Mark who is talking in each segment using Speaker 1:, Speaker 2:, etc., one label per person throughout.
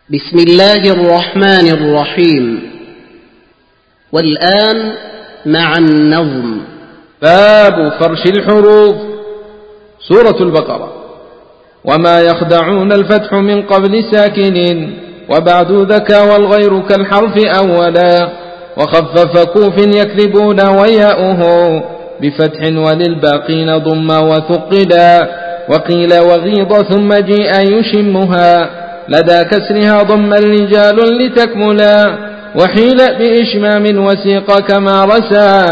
Speaker 1: بسم الله الرحمن الرحيم. والآن مع النظم.
Speaker 2: باب فرش الحروف. سورة البقرة. وما يخدعون الفتح من قبل ساكن وبعد ذكى والغير كالحرف أولا وخفف كوف يكذبون وياؤه بفتح وللباقين ضم وثقلا وقيل وغيض ثم جيء يشمها لدى كسرها ضم الرجال لتكملا وحيل بإشمام وسيق كما رسى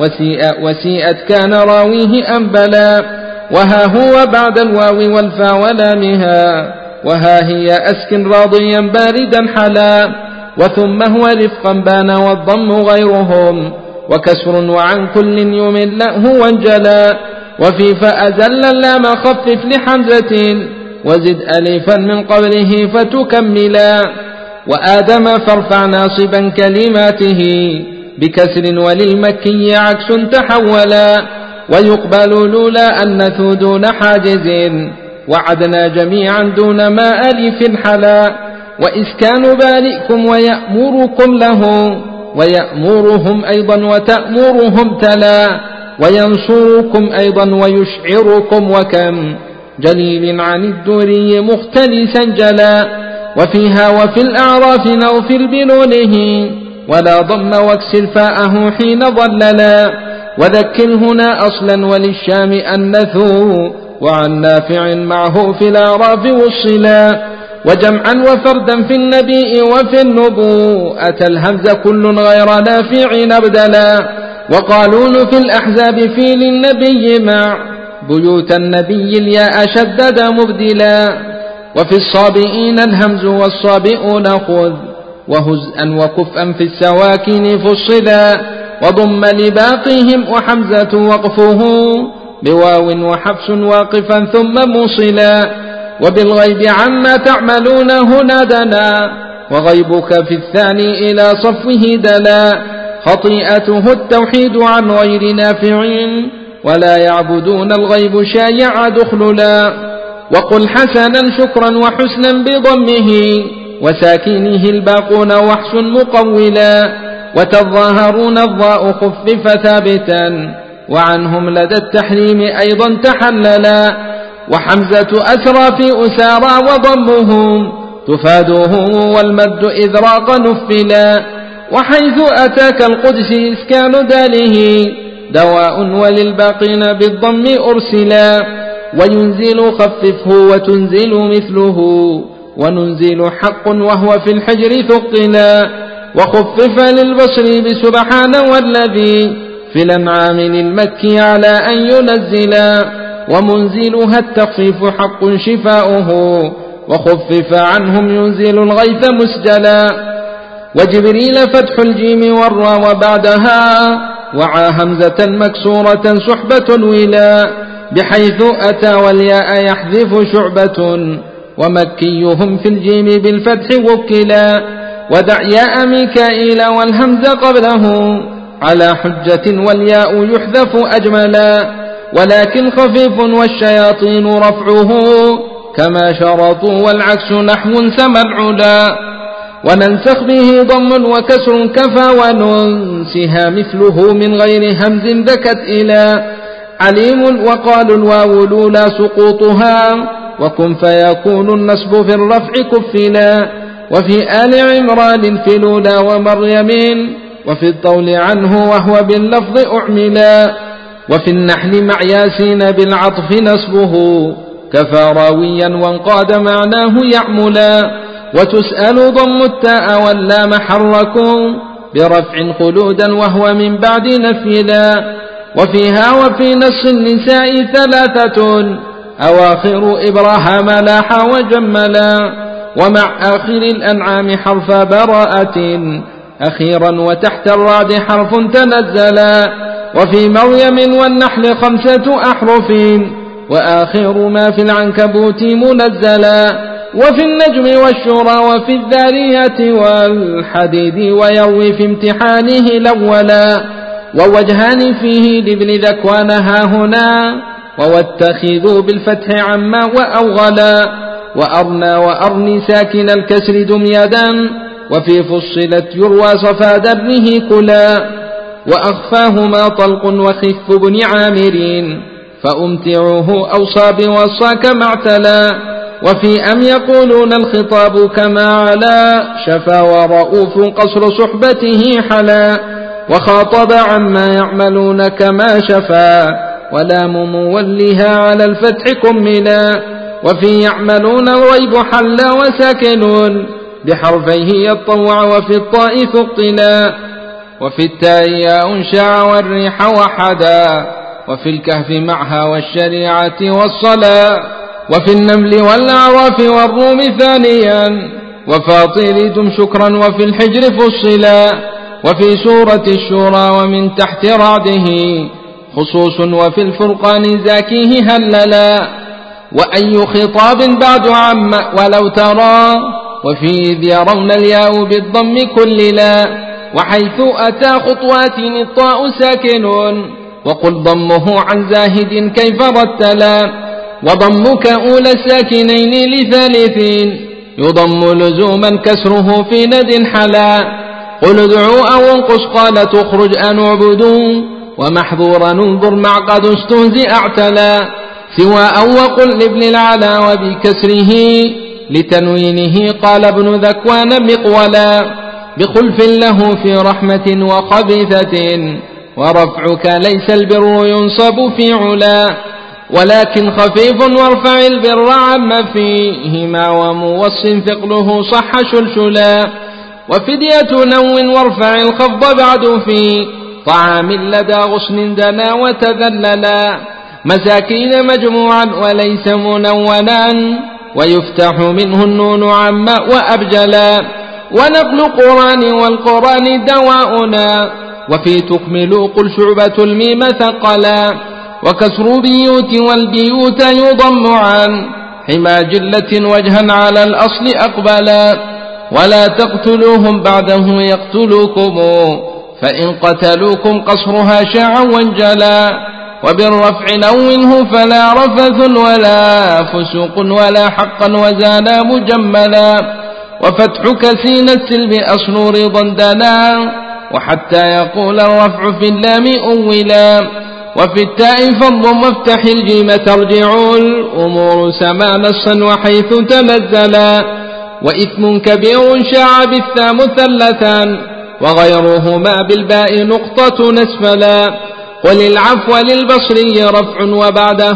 Speaker 2: وسيئت كان راويه أنبلا وها هو بعد الواو والفا ولامها وها هي أسكن راضيا باردا حلا وثم هو رفقا بان والضم غيرهم وكسر وعن كل يمل هو انجلا وفي فأزل اللام خفف لحمزة وزد ألفا من قبله فتكملا وآدم فارفع ناصبا كلماته بكسر وللمكي عكس تحولا ويقبل لولا أنث دون حاجز وعدنا جميعا دون ما ألف حلا وإسكان بارئكم ويأمركم له ويأمرهم أيضا وتأمرهم تلا وينصركم أيضا ويشعركم وكم جليل عن الدوري مختلسا جلا وفيها وفي الأعراف نغفر بنونه ولا ضم واكسر فاءه حين ضللا وذكر هنا أصلا وللشام أنثوا وعن نافع معه في الأعراف والصلا وجمعا وفردا في النبي وفي النبوءة الهمز كل غير نافع أبدلا وقالون في الأحزاب في للنبي مع بيوت النبي الياء شدد مبدلا وفي الصابئين الهمز والصابئون خذ وهزءا وكفءا في السواكن فصلا وضم لباقيهم وحمزة وقفه بواو وحفص واقفا ثم موصلا وبالغيب عما تعملون هنا دنا وغيبك في الثاني إلى صفه دلا خطيئته التوحيد عن غير نافع ولا يعبدون الغيب شايع دخللا وقل حسنا شكرا وحسنا بضمه وساكنه الباقون وحس مقولا وتظاهرون الضاء خفف ثابتا وعنهم لدى التحريم أيضا تحللا وحمزة أسرى في أسارى وضمهم تفادوه والمد إذ راق نفلا وحيث أتاك القدس إسكان داله دواء وللباقين بالضم أرسلا وينزل خففه وتنزل مثله وننزل حق وهو في الحجر ثقلا وخفف للبصر بسبحان والذي في الأنعام للمكي على أن ينزلا ومنزلها التخفيف حق شفاؤه وخفف عنهم ينزل الغيث مسجلا وجبريل فتح الجيم والراء وبعدها وعى همزة مكسورة صحبة ولا بحيث أتى والياء يحذف شعبة ومكيهم في الجيم بالفتح وكلا ودع ياء ميكائيل والهمز قبله على حجة والياء يحذف أجملا ولكن خفيف والشياطين رفعه كما شرطوا والعكس نحو سمى العلا وننسخ به ضم وكسر كفى وننسها مثله من غير همز ذكت إلى عليم وقالوا الواو لولا سقوطها وكن فيكون النصب في الرفع كفلا وفي آل عمران في لولا ومريم وفي الطول عنه وهو باللفظ أعملا وفي النحل مع ياسين بالعطف نصبه كفى راويا وانقاد معناه يعملا وتسأل ضم التاء واللام حركوا برفع خلودا وهو من بعد نفيلا وفيها وفي نص النساء ثلاثة أواخر إبراهام لاح وجملا ومع آخر الأنعام حرف براءة أخيرا وتحت الرعد حرف تنزلا وفي مريم والنحل 5 أحرف وآخر ما في العنكبوت منزلا وفي النجم والشورى وفي الذاريات والحديد ويروي في امتحانه الأولا ووجهان فيه لابن ذكوان ها هنا وواتخذوا بالفتح عما وأوغلا وأرنى وأرني ساكن الكسر دم يدا وفي فصلت يروى صفا درنه كلا وأخفاهما طلق وخف بن عامرين فأمتعه أوصى بوصاك معتلا وفي أم يقولون الخطاب كما علا شفا ورؤوف قصر صحبته حلا وخاطب عما يعملون كما شفا ولام مولها على الفتح كملا وفي يعملون الريب حل وساكنون بحرفيه يطوع وفي الطاء ثقلا وفي التاء ياء شاع والريح وحدا وفي الكهف معها والشريعة والصلاة وفي النمل والأعراف والروم ثانيا وفاطر دم شكرا وفي الحجر فصلا وفي سورة الشورى ومن تحت رعده خصوص وفي الفرقان زاكيه هللا وأي خطاب بعد عم ولو ترى وفي إذ يرون الياء بالضم كللا وحيث أتى خطوات الطاء ساكن وقل ضمه عن زاهد كيف رتلا وضمك أولى الساكنين لثالثين يضم لزوما كسره في ند حلا قل ادعوا أو انقص قال تخرج أن اعبدوا ومحظورا انظر مع قد استهزئ اعتلا سوى أو وقل لابن العلا وبكسره لتنوينه قال ابن ذكوان مقولا بخلف له في رحمة وخبيثة ورفعك ليس البر ينصب في علا ولكن خفيف وارفع البر عم فيهما وموص ثقله صح شلشلا وفدية نو وارفع الخفض بعد في طعام لدى غصن دنا وتذللا مساكين مجموعا وليس منونا ويفتح منه النون عما وأبجلا ونقل قران والقران دواؤنا وفي تكمل قل شعبة الميم ثقلا وكسر بيوت والبيوت يضم عن حما جلة وجها على الأصل أقبلا ولا تقتلوهم بعده يقتلوكم فإن قتلوكم قصرها شاعا وانجلا وبالرفع نونه فلا رفث ولا فسوق ولا حقا وزانا مجملا وفتحك سين السلب أصل رضا دنا وحتى يقول الرفع في اللام أولا وفي التاء فالضم افتح الجيم ترجع الأمور سما نصا وحيث تنزلا وإثم كبير شاع بالثا مثلثا وغيرهما بالباء نقطة نسفلا قل العفو للبصري رفع وبعده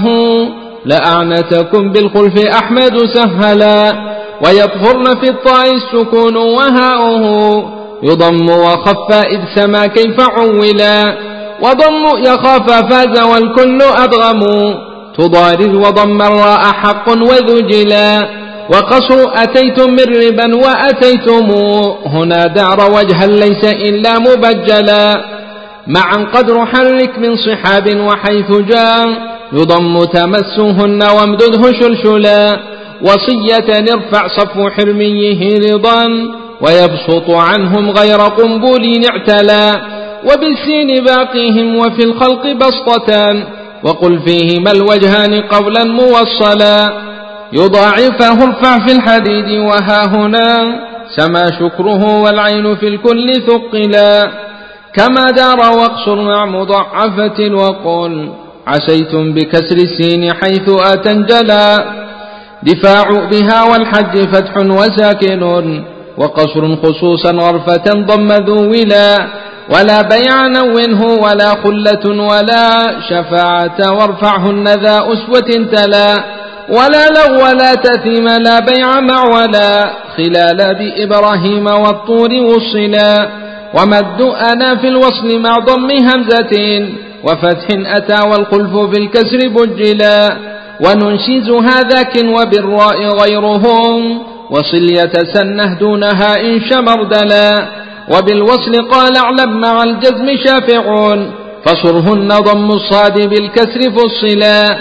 Speaker 2: لأعنتكم بالخلف أحمد سهلا ويظهرن في الطاء السكون وهاؤه يضم وخف إذ سما كيف عولا وضم يخاف فاز والكل أدغم تضارر وضم الراء حق وذجلا وقصر أتيتم من ربا وأتيتم هنا دار وجها ليس إلا مبجلا معا قدر حرك من صحاب وحيث جاء يضم تمسهن وامدده شلشلا وصية ارفع صفو حرميه رضا ويبسط عنهم غير قنبل اعتلا وبالسين باقيهم وفي الخلق بسطة وقل فيهما الوجهان قولا موصلا يضاعفه ارفع في الحديد وها هنا سما شكره والعين في الكل ثقلا كما دار واقصر مع مضعفة وقل عسيتم بكسر السين حيث أتنجلا دفاع بها والحج فتح وساكن وقصر خصوصا غرفة ضم ذولا ولا بيع نونه ولا خلة ولا شفاعة وارفعهن ذا أسوة تلا ولا لغو ولا تثيم لا بيع مع ولا خلال بإبراهيم والطور وصلا ومد أنا في الوصل مع ضم همزة وفتح أتى والخلف في الكسر بجلا وننشز هذاك وبالراء غيرهم وصل يتسنه دونها إن شمردلا وبالوصل قال اعلم مع الجزم شافعون فصرهن ضم الصاد بالكسر فصلا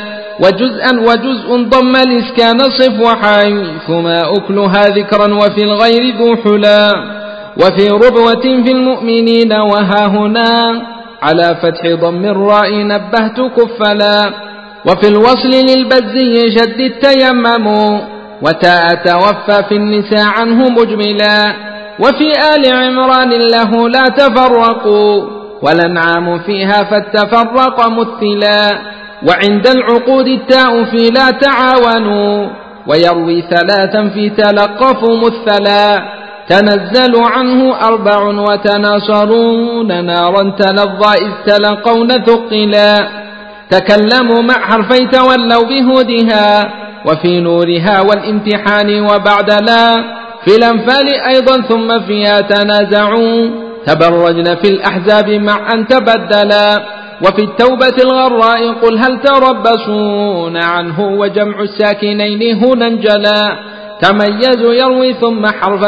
Speaker 2: وجزء ضم الإسكان صف وحيثما أكلها ذكرا وفي الغير ذو حلا وفي ربوة في المؤمنين وها هنا على فتح ضم الراء نبهت كفلا وفي الوصل للبزي شد التيمم وتاء توفى في النساء عنه مجملا. وفي آل عمران له لا تفرقوا والأنعام فيها فالتفرق مثلا. وعند العقود التاء في لا تعاونوا ويروي ثلاثا في تلقفوا مثلا. تنزل عنه 4 وتناصرون نارا تلظى إذ تلقون ثقلا. تكلموا مع حرفي تولوا بهدها وفي نورها والامتحان وبعد لا. في الأنفال أيضا ثم فيها تنازعوا تبرجن في الأحزاب مع أن تبدلا. وفي التوبة الغراء قل هل تربصون عنه وجمع الساكنين هنا انجلا. تميزوا يروي ثم حرف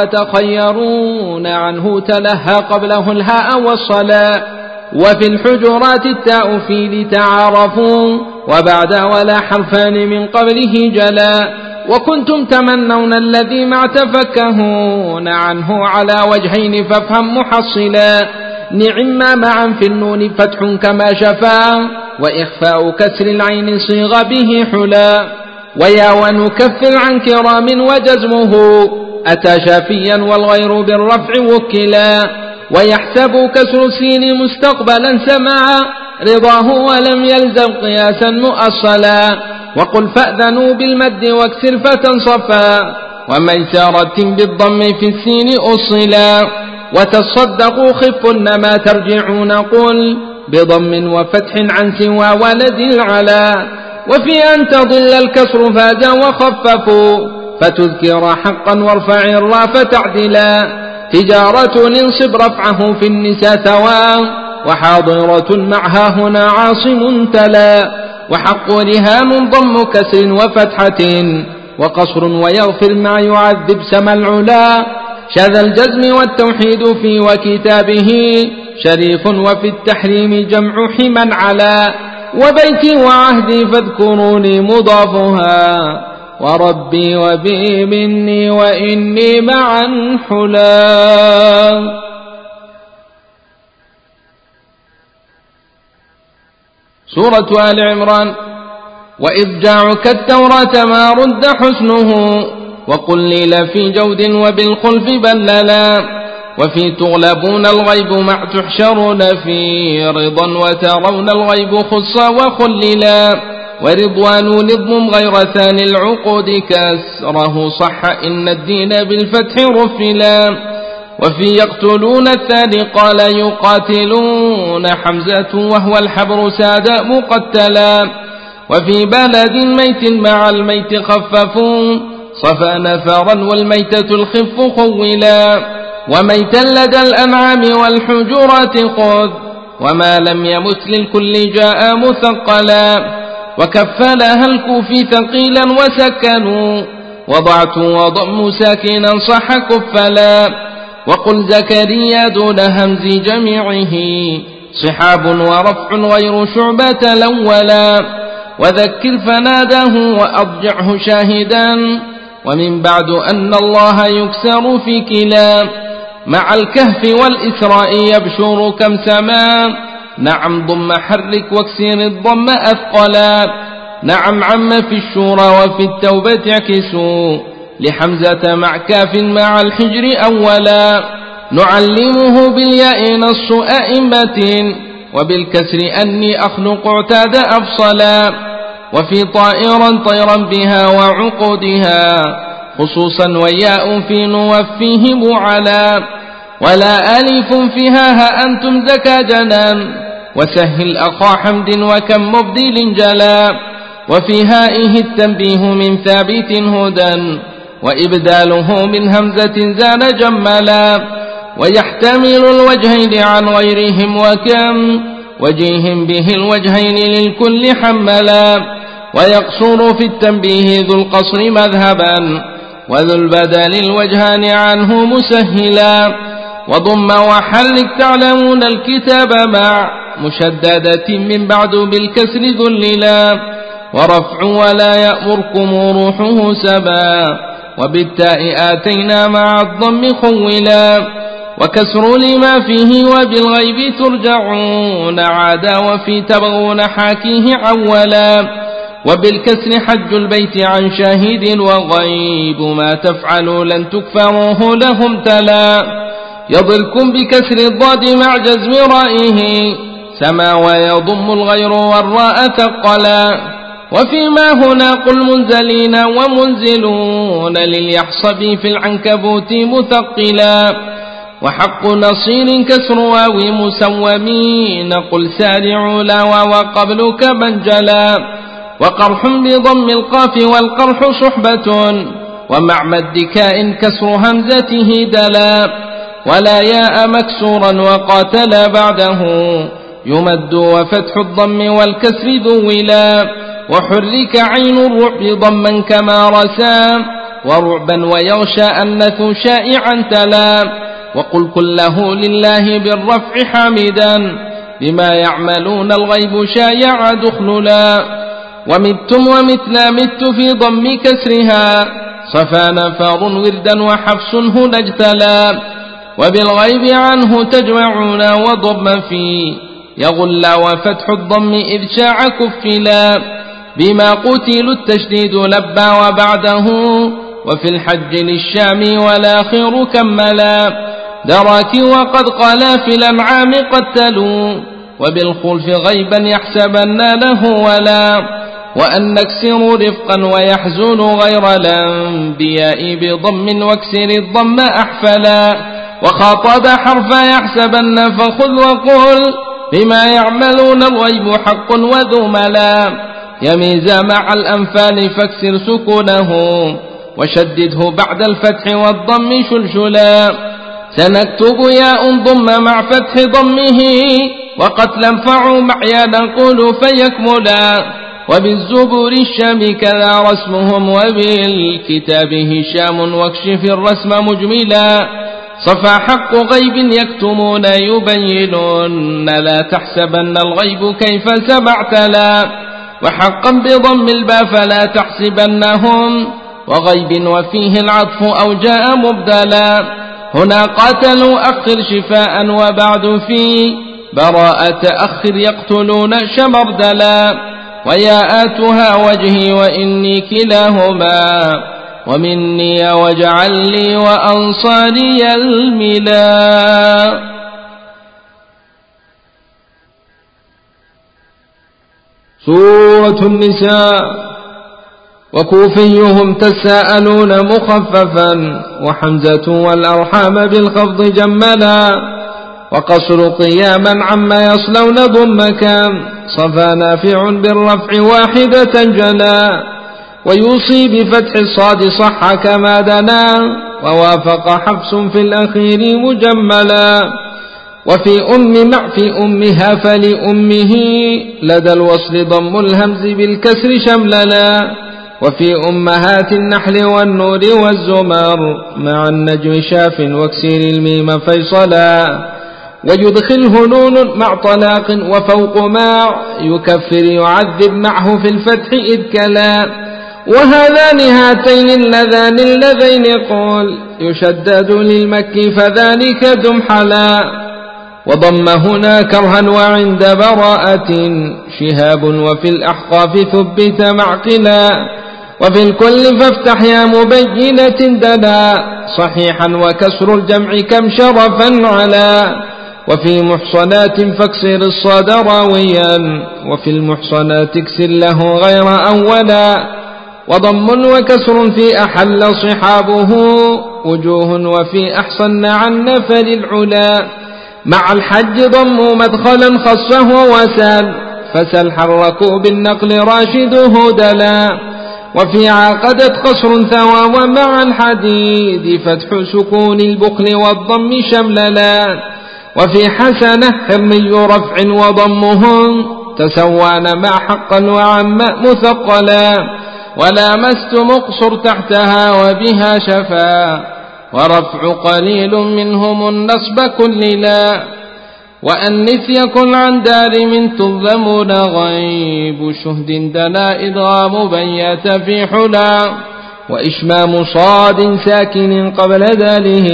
Speaker 2: تخيرون عنه تلهى قبله الهاء والصلاة. وفي الحجرات التاء في لتعارفوا وبعد ولا حرفان من قبله جلا. وكنتم تمنون الذي مع تفكهون عنه على وجهين فافهم محصلا. نعم معا في النون فتح كما شفا وإخفاء كسر العين صيغ به حلا. ويا ونكفر عن كرام وجزمه أتى شافيا والغير بالرفع وكلا. ويحسب كسر السين مستقبلا سمعا رضاه ولم يلزم قياسا مؤصلا. وقل فأذنوا بالمد واكسر فتنصفا وميسارة بالضم في السين أصلا. وتصدقوا خفن ما ترجعون قل بضم وفتح عن سوى ولد العلا. وفي أن تضل الكسر فاز وخففوا فتذكر حقا وارفع الراء فتعدلا. تجارة انصب رفعه في النساء ثوى وحاضرة معها هنا عاصم تلا. وحق رهان ضم كسر وفتحة وقصر ويغفر ما يعذب سما العلا. شذا الجزم والتوحيد في وكتابه شريف وفي التحريم جمع حما على. وبيتي وعهدي فاذكروني مضافها وربي وبي مني وإني معا حلا. سورة آل عمران. وإضجاعك التوراة ما رد حسنه وقل لي في جود وبالخلف بللا. وفي تغلبون الغيب مع تحشرون في رضا وترون الغيب خصا وخللا. ورضوان نظم غير ثاني العقود كسره صح إن الدين بالفتح رفلا. وفي يقتلون الثاني قال يقاتلون حمزة وهو الحبر ساد مقتلا. وفي بلد ميت مع الميت خففوا صفى نفرا والميتة الخف خولا. وميتا لدى الأنعام والحجرات خذ وما لم يمت للكل جاء مثقلا. وكفلها الكوفي ثقيلا وسكنوا وضعت وضم ساكنا صح كفلا. وقل زكريا دون همز جميعه صحاب ورفع غير شعبة الأولا. وذكر فناداه وأضجعه شاهدا ومن بعد أن الله يكسر في كلا. مع الكهف والإسراء يبشر كم سما نعم ضم حرك واكسر الضم أثقلا. نعم عم في الشورى وفي التوبة اعكسوا لحمزة مع كاف مع الحجر أولا. نعلمه بالياء نص أئمة وبالكسر أني أخلق اعتاد أفصلا. وفي طائرا طيرا بها وعقودها خصوصا وياء في نوفيه معلا. ولا ألف فيها ها أنتم زكا جنان وسهل أخا حمد وكم مبدل جلا. وفي هائه التنبيه من ثابت هدى وإبداله من همزة زان جملا. ويحتمل الوجهين عن غيرهم وكم وجيهم به الوجهين للكل حملا. ويقصر في التنبيه ذو القصر مذهبا وذو البدل الوجهان عنه مسهلا. وضم وحرك تعلمون الكتاب مع مشددة من بعد بالكسر ذللا. ورفع ولا يأمركم روحه سبا وبالتاء آتينا مع الضم خولا. وكسر لما فيه وبالغيب ترجعون عادا وفي تبغون حاكيه عولا. وبالكسر حج البيت عن شاهد وغيب ما تفعلوا لن تكفروه لهم تلا يضلكم بكسر الضاد مع جزم رائه سما ويضم الغير والراء ثقلا وفيما هنا قل منزلين ومنزلون لليحصب في العنكبوت مثقلا وحق نصير كسر واو مسومين قل سارعوا لا وقبلك منجلا وقرح بضم القاف والقرح صحبة ومع مد كاء كسر همزته دلا ولا ياء مكسورا وقاتل بعده يمد وفتح الضم والكسر دولا وحرك عين الرعب ضما كما رسام ورعبا ويغشى أنث شائعا تلا وقل كله لله بالرفع حامدا بما يعملون الغيب شايع دخللا ومتم ومثل مت في ضم كسرها صفى نفاض وردا وحفص هنا اجتلا وبالغيب عنه تجمعون وضم فيه يغل وفتح الضم إذ شاع كفلا بما قتلوا التشديد لبى وبعده وفي الحج للشام والآخر كملا دراك وقد قالا في الأنعام قتلوا وبالخلف غيبا يحسبن له ولا وأن نكسر رفقا ويحزن غير الأنبياء بضم واكسر الضم أحفلا وخاطب حرف يحسبن فخذ وقل بما يعملون الغيب حق وذو ملا يميز مع الأنفال فاكسر سكونه وشدده بعد الفتح والضم شلشلا سنكتب ياء ضم مع فتح ضمه وقتلا فعوا معيا نقول فيكملا وبالزبور الشام كذا رسمهم وبالكتاب هشام واكشف الرسم مجملا صفى حق غيب يكتمون يبينون لا تحسبن الغيب كيف سبعتلا وحقا بضم الباء فلا تحسبنهم وغيب وفيه العطف أو جاء مبدلا هنا قاتلوا أخر شفاء وبعد في براءة أخر يقتلون شمردلا وياءاتها وجهي وإني كلاهما ومني واجعل لي وأنصاري الملا.
Speaker 3: سورة النساء. وكوفيهم تساءلون مخففا وحمزة والأرحام بالخفض جملا وقصر قياما عما يصلون ضمكا صفى نافع بالرفع واحدة جلا ويوصي بفتح الصاد صح كما دنا ووافق حفص في الأخير مجملا وفي مع في أمها فلأمه لدى الوصل ضم الهمز بالكسر شمللا وفي أمهات النحل والنور والزمر مع النجم شاف واكسر الميم فيصلا ويدخله نون مع طلاق وفوق ما يكفر يعذب معه في الفتح إذ كلا وهذان هاتين اللذين قول يشدد للمكي فذلك دمحلا وضم هنا كرها وعند براءة شهاب وفي الأحقاف ثبت معقلا وفي الكل فافتح يا مبينة دنا صحيحا وكسر الجمع كم شرفا علا وفي محصنات فاكسر الصاد راويا وفي المحصنات اكسر له غير أولا وضم وكسر في أحل صحابه وجوه وفي أحصن عن نفر العلا مع الحج ضم مدخلا خصه وسال فسل حركوا بالنقل راشده دلا وفي عقدت قصر ثوى ومع الحديد فتح سكون البخل والضم شمللا وفي حسنة حرمي رفع وضمهم تسوان مع حقا وعم مثقلا ولامست مقصر تحتها وبها شفا ورفع قليل منهم النصب كللا وأنث يكن عن دار من تظلمون غيب شهد دنا إدغام بيات في حلا وإشمام صاد ساكن قبل ذاله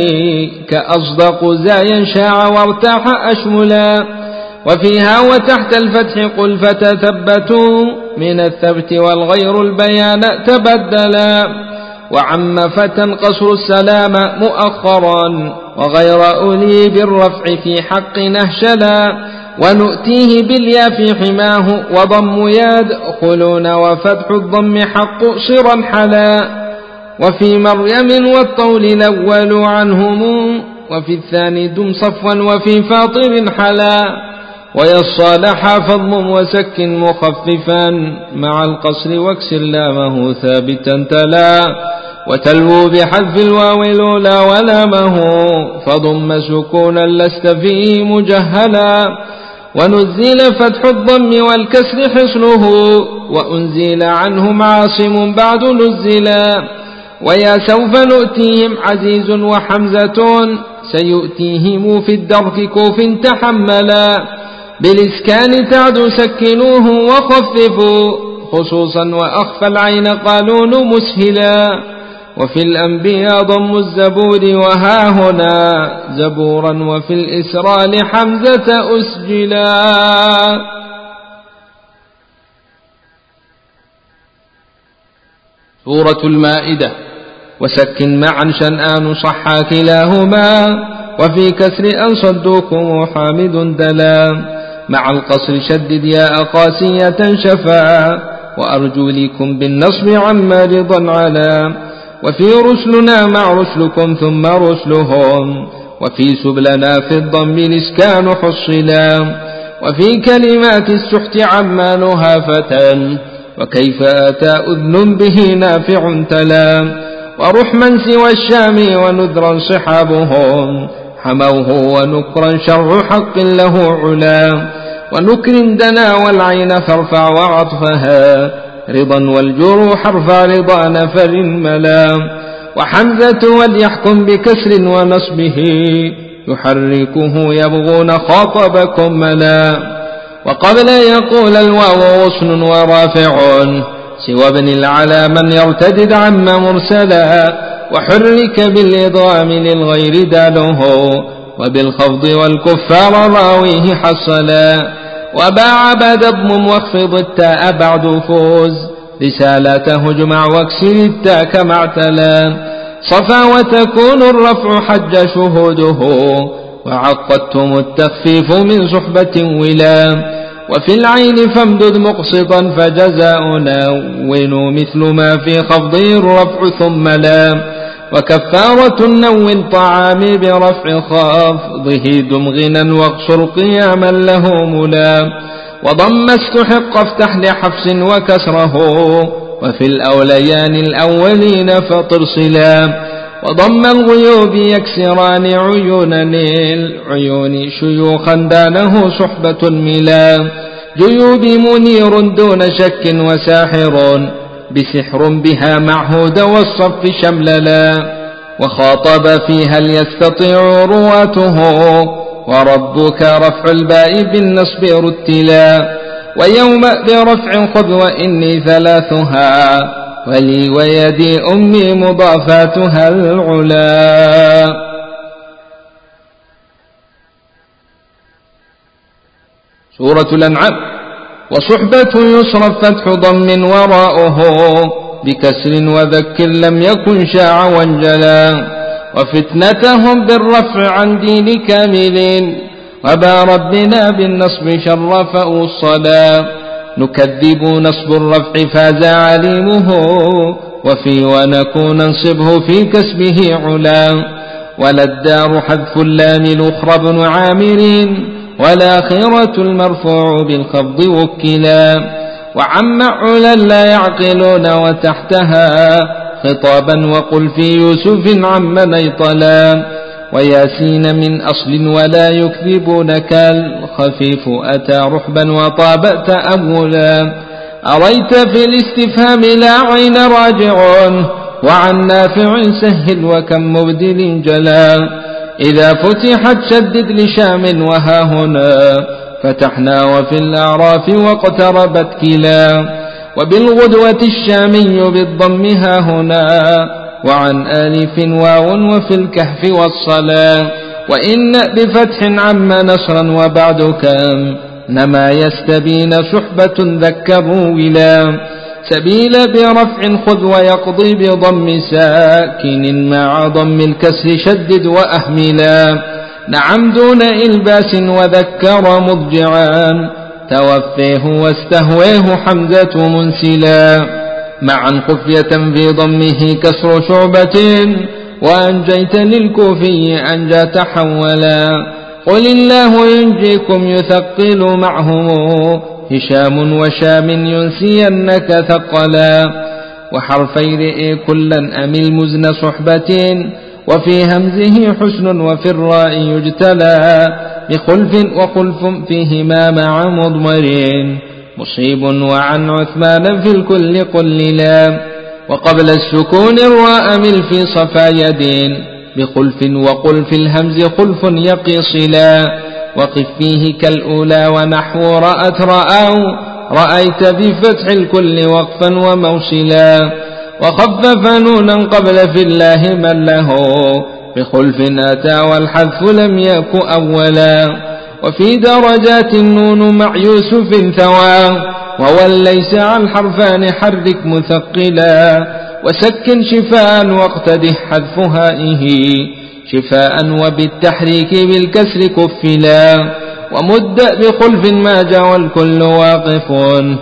Speaker 3: كأصدق زايا شاع وارتاح أشملا وفيها وتحت الفتح قل فتثبتوا من الثبت والغير البيان تبدلا وعم فتى قصر السلام مؤخرا وغير أولي بالرفع في حق نهشلا ونؤتيه باليا في حماه وضم يدخلون وفتح الضم حق صرا حلا وفي مريم والطول الأول عنهم وفي الثاني دم صفوا وفي فاطر حلا ويصالح فضم وسك مخففا مع القصر واكسر لامه ثابتا تلا وتلو بحذف الواو الأولى ولامه فضم سكونا لست فيه مجهلا ونزل فتح الضم والكسر حصله وأنزل عنهم عاصم بعد نزلا ويا سوف نؤتيهم عزيز وحمزة سيؤتيهم في الدرك كوف تحملا بالإسكان تعد سكنوه وخففوا خصوصا وأخفى العين قالون مسهلا وفي الأنبياء ضم الزبور وها هنا زبورا وفي الإسراء لحمزة أسجلا.
Speaker 2: سورة المائدة.
Speaker 3: وسكن معا شنآن صحا كلاهما وفي كسر أن صدوكم حامد دلا مع القصر شدد يا قاسية شفا وأرجلكم بالنصب عما رضا علا وفي رسلنا مع رسلكم ثم رسلهم وفي سبلنا في الضم الإسكان حصلا وفي كلمات السحت عما نهافة وكيف أتى أذن به نافع تلا ورحما سوى الشام ونذرا صحابهم حموه ونكرا شر حق له علا ونكر دنا والعين فارفع وعطفها رضا والجروح ارفع رضا نفر ملا وحمزة وليحكم بكسر ونصبه يحركه يبغون خاطبكم ملا وقبل يقول الواو غصن ورافع سوى ابن العلا من يرتدد عم مرسلا وحرك بالإضغام للغير داله وبالخفض والكفار راويه حصلا وباع بعد اضمم واخفض التاء بعد فوز رسالته اجمع واكسر التاء كما اعتلا صفا وتكون الرفع حج شهوده وعقدتم التخفيف من صحبة ولا وفي العين فامدد مقسطا فجزاؤنا ونو مثل ما في خفضه الرفع ثم لا وكفارة نو الطعام برفع خافضه دم غنى واقصر قياما له ملا وضم استحق افتح لحفص وكسره وفي الأوليان الأولين فطر صلا وضم الغيوب يكسران عيونا العيون شيوخا دانه صحبة ملا جيوب منير دون شك وساحر بسحر بها معهود والصف شمللا وخاطب فيها ليستطيع رواته وربك رفع الباء بالنصب رتلا ويوم برفع خذ وإني ثلاثها ولي ويدي أمي مضافاتها العلا.
Speaker 2: سورة الأنعام.
Speaker 3: وصحبة يصرف فتح ضم وراءه بكسر وذكر لم يكن شاع وانجلا وفتنتهم بالرفع عن دين كامل وبا ربنا بالنصب شرفه الصلاة نكذب نصب الرفع فاز عليمه وفي ونكون انصبه في كسبه علا ولا الدار حذف اللام الأخرى بن عامر والآخرة المرفوع بالخفض وكلا وعم علا لا يعقلون وتحتها خطابا وقل في يوسف عم نيطلا وياسين من أصل ولا يكذبونك الخفيف أتى رحبا وطابأت أمولا أريت في الاستفهام لا عين راجع وعن نافع سهل وكم مبدل جلا إذا فتحت شدد لشام وها هنا فتحنا وفي الأعراف واقتربت كلا وبالغدوة الشامي بالضم ها هنا وعن آلف واو وفي الكهف والصلاة وإن بفتح عم نصرا وبعد كم نما يستبين صحبة ذكروا ولا سبيل برفع خذ ويقضي بضم ساكن مع ضم الكسر شدد وأهملا نعم دون إلباس وذكر مضجعا توفيه واستهويه حمزة منسلا معا خفية في ضمه كسر شعبة وأنجيت للكوفي أنجى تحولا قل الله ينجيكم يثقل معهم هشام وشام ينسينك ثقلا وحرفي رئي كلا أمل مزن صحبة وفي همزه حسن وفي الراء يجتلى بخلف وخلف فيهما مع مضمر مصيب وعن عثمان في الكل قللا وقبل السكون الراء مل في صفا يد بخلف وقل في الهمز خلف يقصلا وقف فيه كالأولى ونحو رأت رأوا رأيت بفتح الكل وقفا وموصلا وخفف نونا قبل في الله من له بخلف أتى والحذف لم يك أولا وفي درجات النون مع يوسف ثوى ووليس عن الحرفان حرك مثقلا وسكن شفاء واقتده حذف هائه شفاء وبالتحريك بالكسر كفلا ومد بخلف ما جاء والكل واقف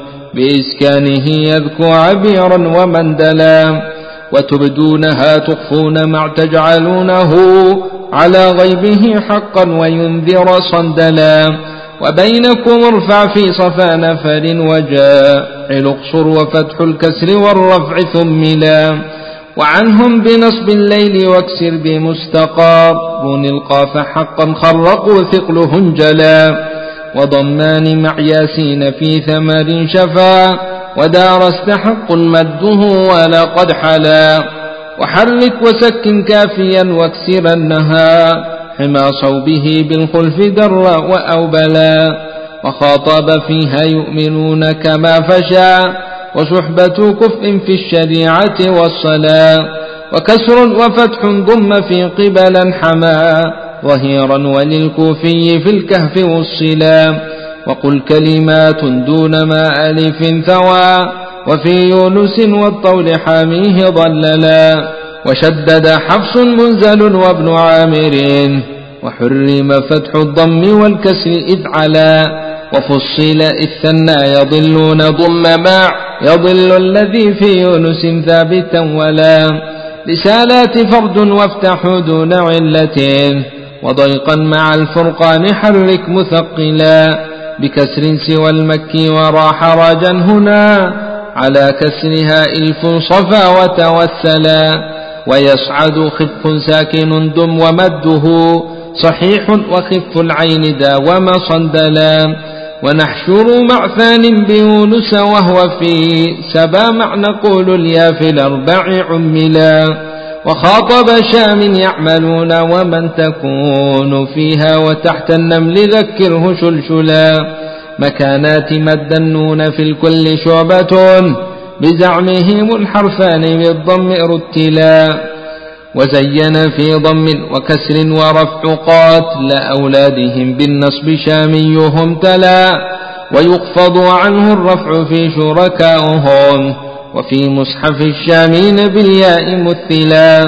Speaker 3: بإسكانه يذكو عبيرا ومندلا وتبدونها تخفون مع تجعلونه على غيبه حقا وينذر صندلا وبينكم ارفع في صفا نفر وجاعل اقصر وفتح الكسر والرفع ثملا وعنهم بنصب الليل واكسر بمستقر بن القاف حقا خرقوا ثقله انجلا وضمان مع ياسين في ثمر شفا ودار استحق مده ولقد حلا وحرك وسكن كافيا واكسر النها حما صوبه بالخلف درا وأوبلا وخاطب فيها يؤمنون كما فشا وصحبة كفء في الشريعة والصلاة وكسر وفتح ضم في قبلا حما ظهيرا وللكوفي في الكهف والصلا وقل كلمات دون ما ألف ثوى وفي يونس والطول حاميه ضللا وشدد حفص منزل وابن عامر وحرم فتح الضم والكسر إذ علا وفصل إذ ثنى يضلون ضم مع يضل الذي في يونس ثابتا ولا رسالات فرد وافتح دون علة وضيقا مع الفرقان حرك مثقلا بكسر سوى المكي وراح رجا هنا على كسرها إلف صفا وتوسلا ويصعد خف ساكن دم ومده صحيح وخف العين داوم صندلا ونحشر مع ثان بيونس وهو في سبا مع نقول اليا في الأربع عملا وخاطب شام يعملون ومن تكون فيها وتحت النمل ذكره شلشلا مكانات مد النون في الكل شعبة بزعمهم الحرفان بالضم رتلا وزين في ضم وكسر ورفع قاتل أولادهم بالنصب شاميهم تلا ويخفض عنه الرفع في شركائهم وفي مصحف الشامين بالياء مثلا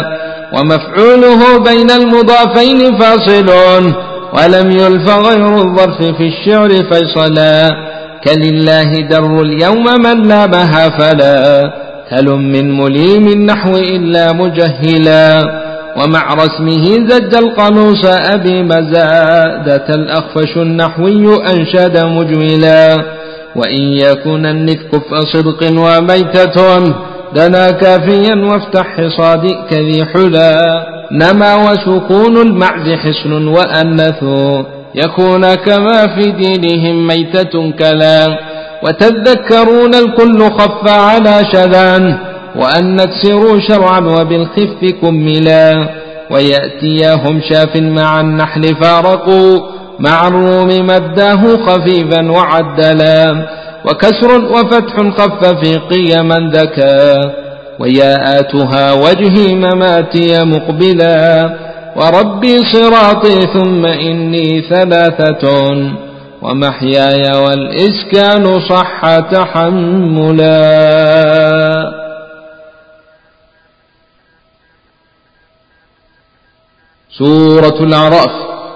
Speaker 3: ومفعوله بين المضافين فاصل ولم يلف غير الظرف في الشعر فيصلا كلله در اليوم من لامها فلا تلم من مليم النحو إلا مجهلا ومع رسمه زج القنوص أبي مزادة الأخفش النحوي أنشد مجملا وإن يكن النثك فصدق وميتة دنا كافيا وافتح حصادك ذي حلا نما وسكون المعز حصن وأنث يكون كما في دينهم ميتة كلا وتذكرون الكل خف على شذان وأن نكسروا شرعا وبالخف كملا ويأتيهم شاف مع النحل فارقوا مع الروم مداه خفيفا وعدلا وكسر وفتح خف في قيما ذكا وياءاتها وجهي مماتي مقبلا وربي صراطي ثم إني ثلاثة ومحياي والإسكان صح تحملا.
Speaker 2: سورة الأعراف.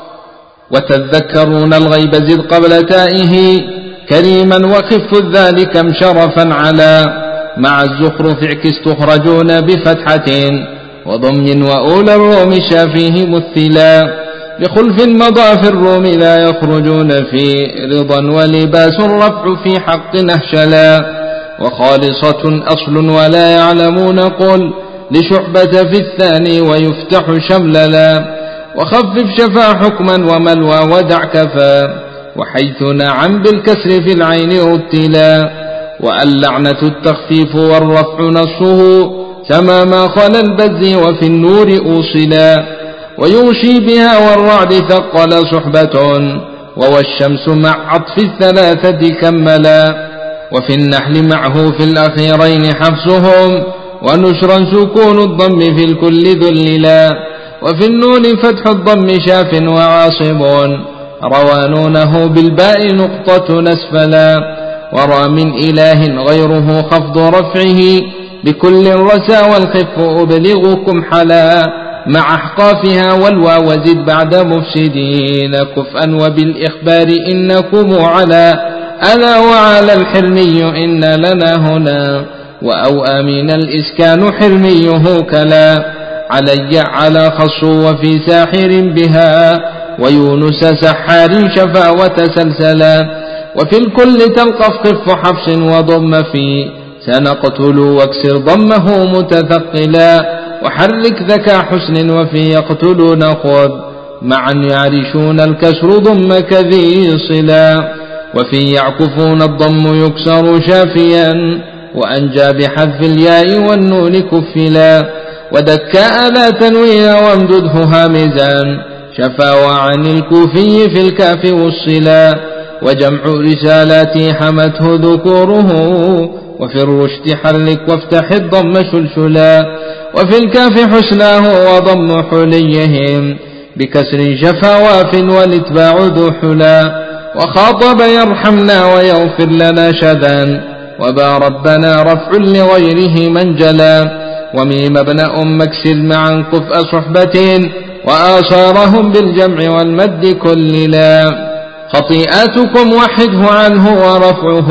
Speaker 2: وتذكرون الغيب زد قبل تائه كريما وخف ذلك شرفا على مع الزخرف اعكس تخرجون بفتحة وضم وأولى الروم شافيه مثلا بخلف مضى في الروم لا يخرجون في رضا ولباس الرفع في حق نهشلا وخالصة أصل ولا يعلمون قل لشعبة في الثاني ويفتح شمللا وخفف شفا حكما وملوى ودع كفا وحيث نعم بالكسر في العين رتلا واللعنة التخفيف والرفع نصه سما ما خلا البز وفي النور أوصلا ويوشي بها والرعد ثقل صحبة والشمس مع عطف الثلاثة كملا وفي النحل معه في الأخيرين حفصهم ونشرا سكون الضم في الكل ذللا وفي النون فتح الضم شاف وعاصب روانونه بالباء نقطة أسفلا ورى من إله غيره خفض رفعه بكل الرسى والخف أبلغكم حلا مع أحقافها والواو زد بعد مفسدين كفءا وبالإخبار إنكم على ألا وعلى الحرمي إن لنا هنا وأو آمن الإسكان حرميه كلا علي على خص وفي ساحر بها ويونس سحار شفا وتسلسلا وفي الكل تلقف خف حفص وضم في سنقتل واكسر ضمه متثقلا وحرك ذكى حسن وفي يقتلون خذ معا يعرشون الكسر ضم كذي صلا وفي يعكفون الضم يكسر شافيا وأنجى بحذف الياء والنون كفلا ودكاء لا تنوين وامدده هامزا شفا وعن الكوفي في الكاف والصلا وجمع رسالاتي حمته ذكوره وفي الرشد حرك وافتح الضم شلشلا وفي الكاف حسناه وضم حليهم بكسر شفا واف والاتباع ذو حلا وخاطب يرحمنا ويغفر لنا شذا وبا ربنا رفع لغيره منجلا وميم ابن اكسر معا كفء صحبة وآثارهم بالجمع والمد كللا خطيئاتكم وحده عنه ورفعه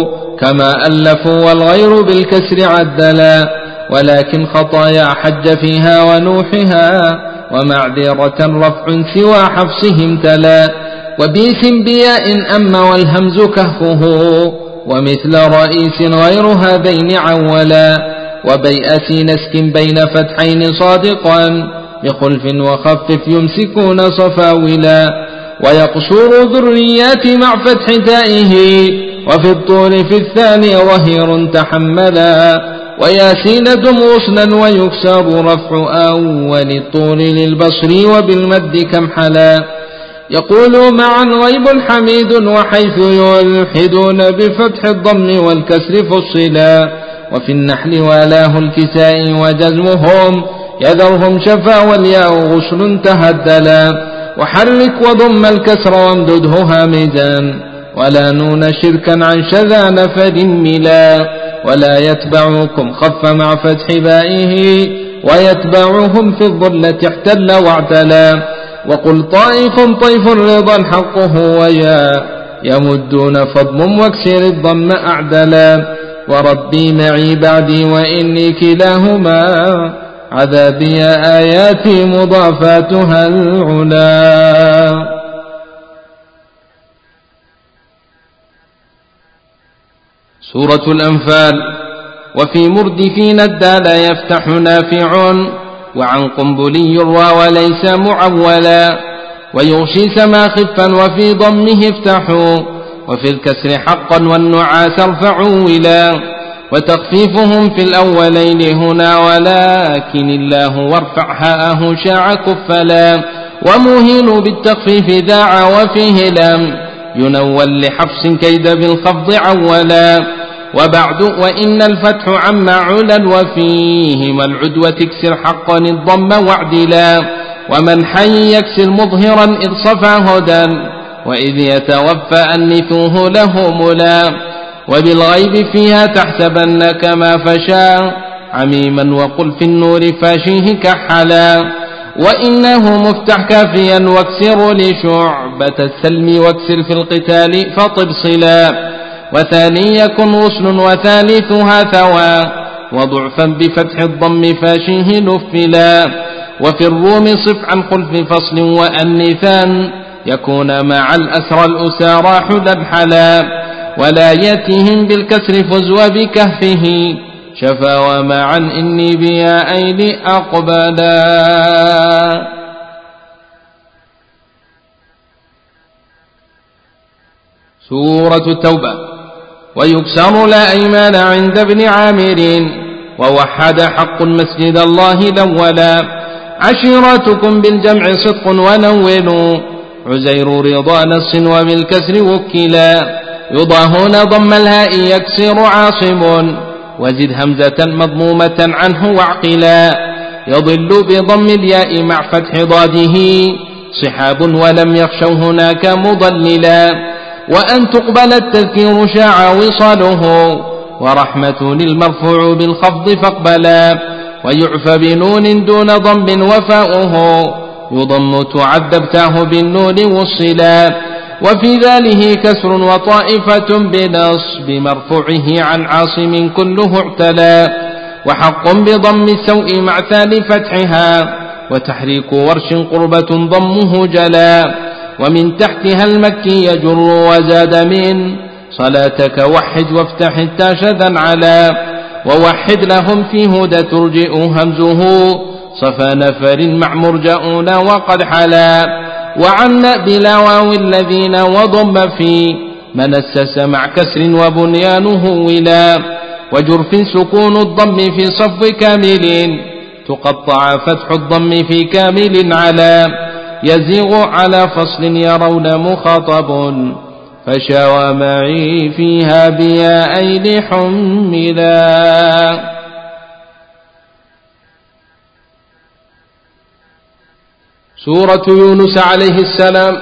Speaker 2: كما ألفوا والغير بالكسر عدلا ولكن خطايا حج فيها ونوحها ومعذرة رفع سوى حفصهم تلا وبيس بياء أما والهمز كهفه ومثل رئيس غير هذين عولا وبيئة نسك بين فتحين صادقا بخلف وخفف يمسكون صفاولا ويقصر ذريات مع فتح تائه وفي الطول في الثاني ظهير تحملا وياسين دم غصنا ويكسر رفع أول الطول للبصر وبالمد كمحلا يقول معا غيب حميد وحيث يلحدون بفتح الضم والكسر فصلا وفي النحل والاه الكساء وجزمهم يذرهم شفا والياء غسل تهدلا وحرك وضم الكسر وامدده هامزا ولا نون شركا عن شذا نفد ملا ولا يتبعكم خف مع فتح بائه ويتبعهم في الظلة احتل واعتلا وقل طائف طيف رضا حقه ويا يمدون فضم واكسر الضم أعدلا وربي معي بعدي وإني كلاهما عذابي آياتي مضافاتها العلا. سورة الأنفال. وفي مردفين الدال يفتح نافع وعن قنبلي الرا وليس معولا ويغشي سما خفا وفي ضمه افتحوا وفي الكسر حقا والنعاس ارفعوا ولا وتخفيفهم في الأولين هنا ولكن الله وارفع هاءه شاع كفلا ومهين بالتخفيف ذاع وفيه لم ينول لحفص كيد بالخفض عولا وبعد وإن الفتح عم علا وفيهما العدوة تكسر حقا الضم واعدلا ومن حي يكسر مظهرا إذ صفى هدى وإذ يتوفى أنثوه له ملا وبالغيب فيها تحسبنك ما فشا عميما وقل في النور فاشيه كحلا وإنه مفتح كافيا واكسر لشعبة السلم واكسر في القتال فطب صلا وثاني يكن غسل وثالثها ثوى وضعفا بفتح الضم فاشيه نفلا وفي الروم صف عن خلف فصل وأنثان يكون مع الأسرى الأسارى حدا حلا ولا ياتهم بالكسر فزو بكهفه شفا ومعا إني بيائين أقبلا. سورة التوبة. ويكسر لا أيمان عند ابن عامر ووحد حق مسجد الله الأولا عشيرتكم بالجمع صدق ونونوا عزير رضا نص وبالكسر وكلا يضاهون ضم الهاء يكسر عاصم وزد همزة مضمومة عنه واعقلا يضل بضم الياء مع فتح ضاده صحاب ولم يخشوا هناك مضللا وأن تقبل التذكير شاع وصاله ورحمة المرفوع بالخفض فاقبلا ويعفى بنون دون ضم وفاؤه يضم تعذبتاه بالنون والصلا وفي ذاله كسر وطائفة بنصب مرفوعه عن عاصم كله اعتلى وحق بضم السوء مع ثال فتحها وتحريك ورش قربة ضمه جلا ومن تحتها المكي يجر وزاد من صلاتك وحد وافتح التاشذا على ووحد لهم في هدى ترجئ همزه صفى نفر مع مرجؤون وقد حلا وعن بلا واو الذين وضم في منسس مع كسر وبنيانه ولا وجرف سكون الضم في صف كامل تقطع فتح الضم في كامل على يزيغ على فصل يرون مخاطب فشاوى معي فيها بيائين حملا. سورة يونس عليه السلام.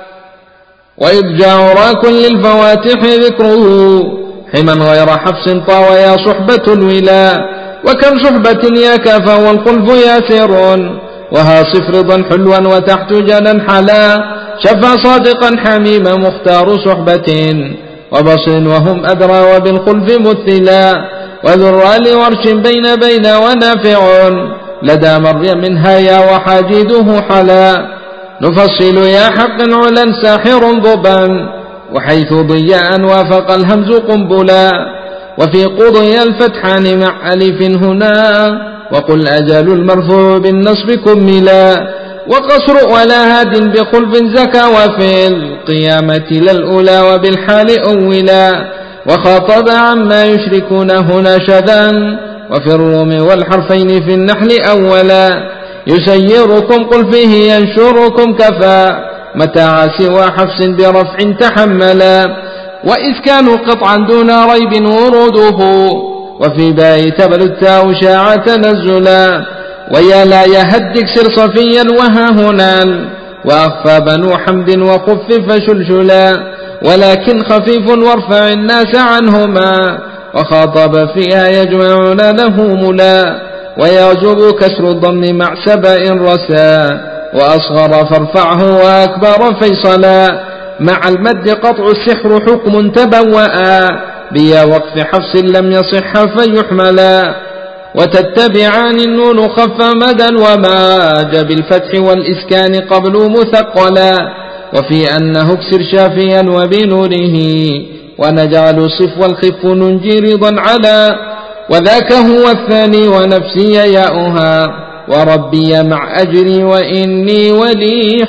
Speaker 2: وإذ جاء راك للفواتح ذكره حما غير حفص طاوى يا صحبة الولا وكم صحبة يا كافى والقلب ياسر وها صفرضا حلوا وتحت جنا حلا شفى صادقا حميم مختار صحبة وبصر وهم أدرى وبالخلف مثلا وذرى لورش بين ونافع لدى مريم هيا وحاجده حلا نفصل يا حق علا ساحر ضبا وحيث ضياء وافق الهمز قنبلا وفي قضي الفتحان مع ألف هنا وقل أجل المرفوع بالنصب كملا وقصر ولا هاد بخلف زكى وفي القيامة للأولى وبالحال أولا وخاطب عما يشركون هنا شذا وفي الروم والحرفين في النحل أولا يسيركم قل فيه ينشركم كفى متاع سوى حفص برفع تحملا وإذ كانوا قطعا دون ريب وروده وفي باء تبل التاء شاع تنزلا ويا لا يهدك سر صفيا وها هنا وأخفى بنو حمد وخفف شلشلا ولكن خفيف وارفع الناس عنهما وخاطب فيها يجمعون له ملا ويعجب كسر الضم مع سبأ رسا وأصغر فارفعه وأكبر فيصلا مع المد قطع السحر حكم تبوأ بيا وقف حفص لم يصح فيحملا وتتبعان النون خف مدا وما جاء بالفتح والإسكان قبل مثقلا وفي أنه اكسر شافيا وبنوره ونجعل صف والخف ننجي رضا على وذاك هو الثاني ونفسي ياؤها وربي مع أجري وإني ولي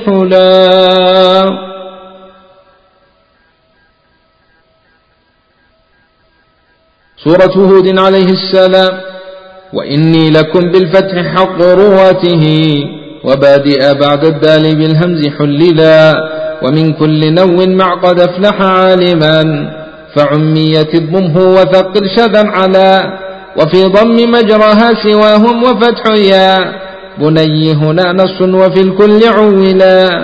Speaker 2: حلا. سورة هود عليه السلام. وإني لكم بالفتح حق رواته وبادئ بعد الدال بالهمز حللا ومن كل نو مع قد افلح عالما فعمية الضمه وثقل شذا على وفي ضم مجرها سواهم وفتح يا بني هنا نص وفي الكل عولا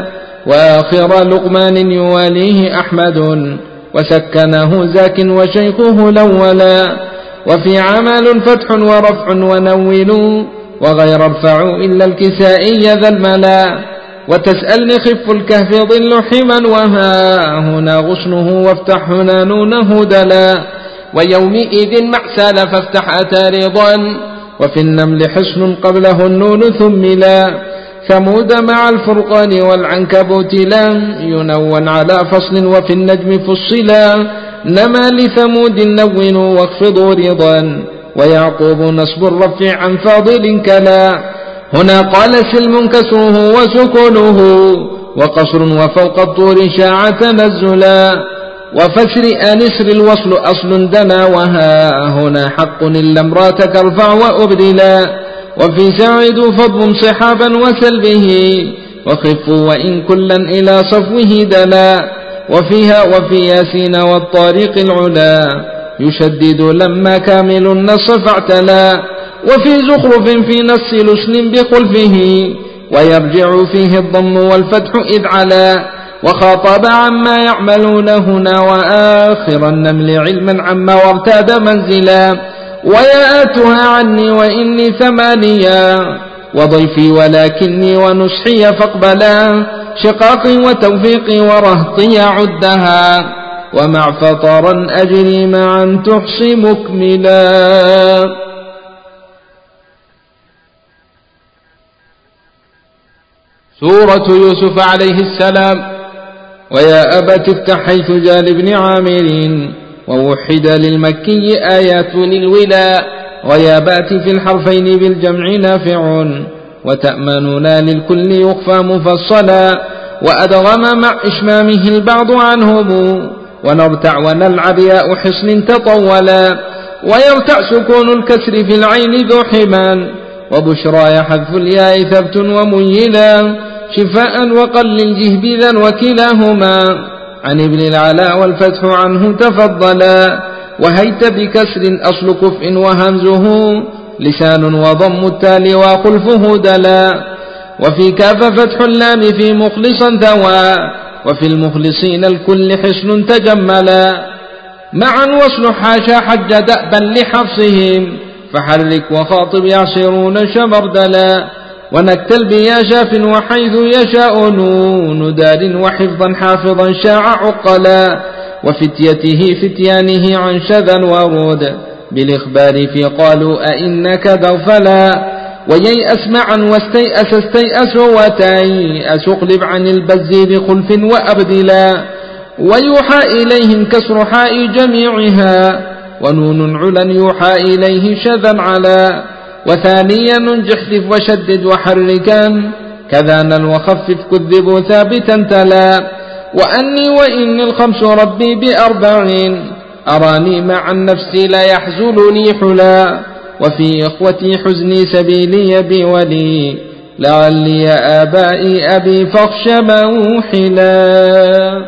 Speaker 3: وآخر لقمان يواليه أحمد وسكنه زاك وشيخه الأولا وفي عمل فتح ورفع ونول وغير ارفعوا إلا الكسائي ذا الملا وتسألني خف الكهف ظل حما وها هنا غصنه وافتح هنا نونه دلا ويومئذ معسال فافتح أتى رضا وفي النمل حصن قبله النون ثملا ثمود مع الفرقان والعنكبوت لم ينون على فصل وفي النجم فصلا نما لثمود نون واخفضوا رضا ويعقوب نصب الرفع عن فاضل كلا هنا قال سلم كسره وسكونه وقصر وفوق الطور شاع تنزلا وفسر أنسر الوصل أصل دنا وها هنا حق إلا امراتك ارفع وأبدلا وفي ساعد فضم صحابا وسلبه وخفوا وإن كلا إلى صفوه دلا وفيها وفي ياسين والطارق العلا يشدد لما كامل النص فاعتلا وفي زخرف في نص لسن بخلفه ويرجع فيه الضم والفتح إذ علا وخاطب عما يعملون هنا وآخر النمل علما عما وارتاد منزلا ويأتها عني وإني ثمانيا وضيفي ولكني ونصحي فاقبلا شقاقي وتوفيقي ورهطي عدها ومع فطرا أجري معا تحصي مكملا.
Speaker 2: سورة يوسف عليه السلام.
Speaker 3: ويا أبت افتح حيث جال ابن عامر ووحد للمكي آيات للولا ويا بات في الحرفين بالجمع نافع وتأمننا للكل يخفى مفصلا وأدغم مع إشمامه البعض عنهم ونرتع ونلعب ياء حصن تطولا ويرتع سكون الكسر في العين ذو حمان وبشرى حذف الياء ثبت وميلا شفاء وقل الجهب ذا وكلاهما عن ابن العلاء والفتح عنه تفضلا وهيت بكسر أصل كفء وهمزه لسان وضم التالي وخلفه دلا وفي كاف فتح اللام في مخلصا ثوى وفي المخلصين الكل حصن تجملا معا وصل حاشا حج دأبا لحفصهم فحرك وخاطب يعصرون شمردلا ونكتل بيا شاف وحيث يشاء نون دار وحفظا حافظا شاع عقلا وفتيته فتيانه عن شذا ورود بالإخبار في قالوا أئنك ذوفلا وييأس معا واستيأس استيأس وتيأس اقلب عن البز بخلف وأبدلا ويوحى إليهم كسر حاء جميعها ونون علا يوحى إليه شذا علا وثانيا احذف وشدد وحركا كذانا وخفف كذبوا ثابتا تلا وأني وإني الخمس ربي بأربعين أراني مع النفس لا يحزنني حلا وفي إخوتي حزني سبيلي بولي لعلي آبائي أبي فخش موحلا.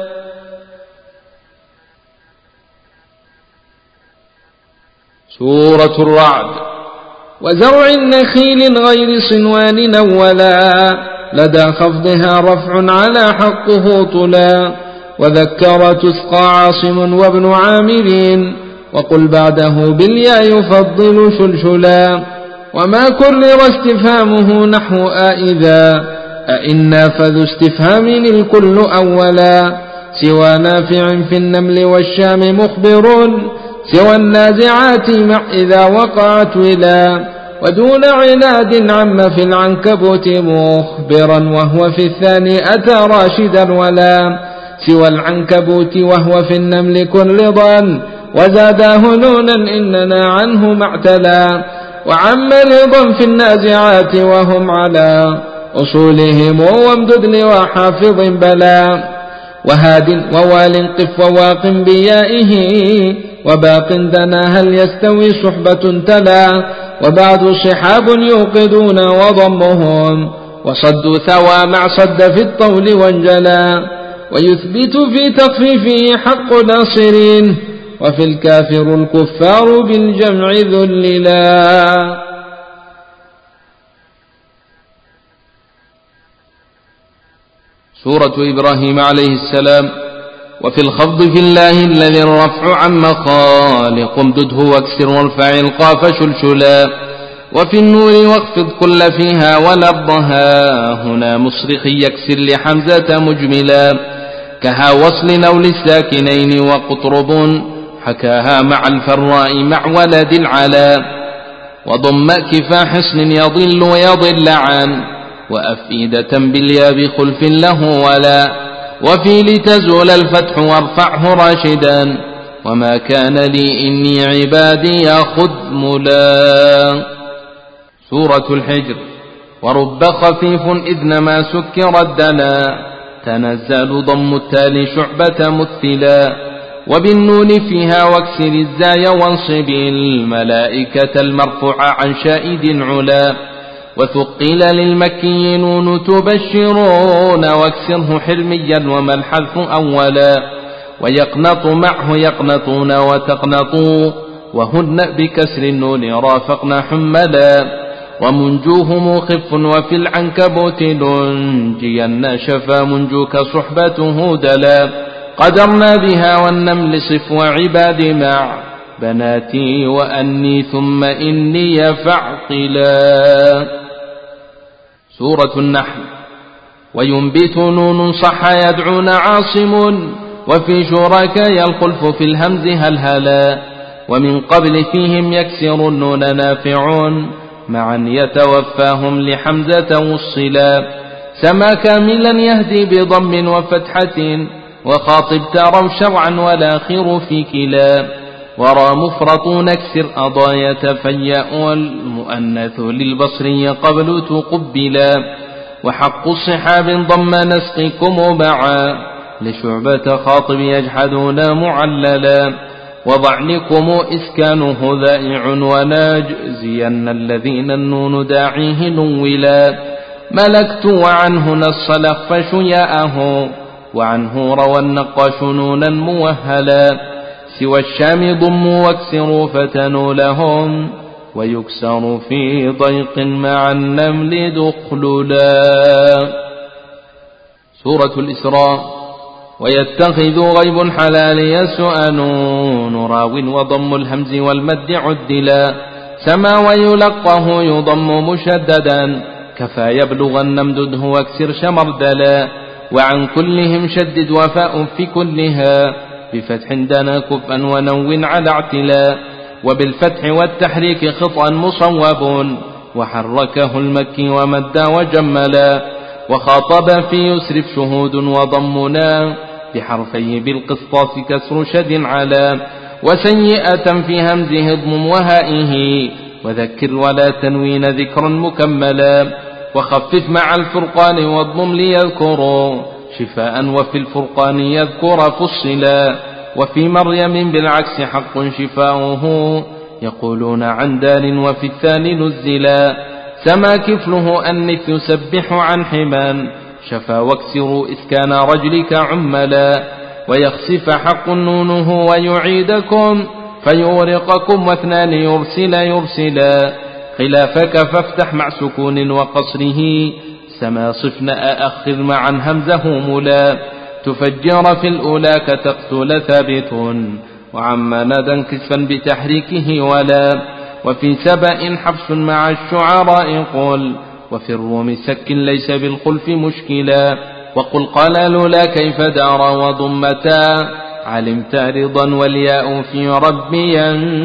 Speaker 2: سورة الرعد.
Speaker 3: وزرع النخيل غير صنوان نولا لدى خفضها رفع على حقه طلا وذكر تسقى عاصم وابن عامر وقل بعده بالياء يفضل شلشلا وما كرر استفهامه نحو آئذا أئنا فذو استفهام الكل أولا سوى نافع في النمل والشام مخبر سوى النازعات مع إذا وقعت ولا ودون عناد عم في العنكبوت مخبرا وهو في الثاني أتى راشدا ولا سوى العنكبوت وهو في النمل كن رضا وزاداه نونا إننا عنه معتلا وعم رضا في النازعات وهم على أصولهم وامدد لوحافظ بلا وهاد ووال قف وواق بيائه وباق دنا هل يستوي صحبة تلا وبعد صحاب يوقدون وضمهم وصدوا ثوى مع صد في الطول وانجلا ويثبت في تخفيفه حق ناصرين وفي الكافر الكفار بالجمع ذللا.
Speaker 2: سورة إبراهيم عليه السلام. وفي الخفض في الله الذي الرفع عن مخالق امدده واكسر وارفع القاف شلشلا. وفي النور واخفض كل فيها والأرضها هنا مصرخ يكسر لحمزة مجملا. كها وصل أو للساكنين وقطرب حكاها مع الفراء مع ولد العلا. وضم كفا حصن يضل ويضل عن وأفئدة باليا بخلف له ولا. وفي لتزول الفتح وارفعه راشدا وما كان لي إني عبادي خذملا. سورة الحجر. ورب خفيف إذ ما سكر الدنا تنزل ضم التالي شعبة مثلا. وبالنون فيها واكسر الزاي وانصب الملائكة المرفوع عن شائد علا. وثقل للمكي نون تبشرون واكسره حرميا وما الحذف أولا. ويقنط معه يقنطون وتقنطوا وهن بكسر النون رافقنا حملا. ومنجوه مخف وفي العنكبوت ننجين شفا منجوك صحبته دلا. قدرنا بها والنمل صف وعباد مع بناتي وأني ثم إني فاعقلا. سورة النحل. وينبت نون صح يدعون عاصم وفي شركاء الخلف في الهمز هلهلا. ومن قبل فيهم يكسر النون نافعون معا يتوفاهم لحمزة وصلا. سما كاملا يهدي بضم وفتحة وخاطب تروا شرعا والآخر في كلا. ورى مفرط نكسر أضاية فياء والمؤنث للبصري قبل تقبلا. وحق الصحاب ضم نسقكم بعا لشعبة خاطب يجحدون معللا. وضعنكم إسكانه ذائع وناجزين الذين النون داعيه نولا. ملكت وعنه نص لخفش ياءه وعنه روى النقاش نونا موهلا. سوى الشام ضموا واكسروا فتنوا لهم ويكسر في ضيق مع النمل دخللا. سورة الإسراء. ويتخذ غيب حلال يسؤنون راو وضم الهمز والمد عدلا. سما ويلقه يضم مشددا كفى يبلغ النمدده واكسر شمردلا. وعن كلهم شدد وفاء في كلها بفتح دنا كفءا ونو على اعتلا. وبالفتح والتحريك خطأ مصوب وحركه المكي ومد وجملا. وخاطب في يسرف شهود وضمنا بحرفيه بالقسطاس كسر شد على. وسيئة في همزه اضمم وهائه وذكر ولا تنوين ذكرا مكملا. وخفف مع الفرقان واضمم ليذكروا شفاء وفي الفرقان يذكر فصلا. وفي مريم بالعكس حق شفاؤه يقولون عن دال وفي الثاني نزلا. سما كفله أنث يسبح عن حمان شفا واكسروا إسكان رجلك عملا. ويخسف حق نونه ويعيدكم فيورقكم واثنان يرسلا. خلافك فافتح مع سكون وقصره سما صفنا أأخذ معا همزه ملا. تفجر في الأولى كتقتل ثابت وعما ندى كسفا بتحريكه ولا. وفي سبأ حفص مع الشعراء قل وفي الروم سك ليس بالخلف مشكلا. وقل قال لولا كيف دار وضمتا علمت رضا والياء في ربي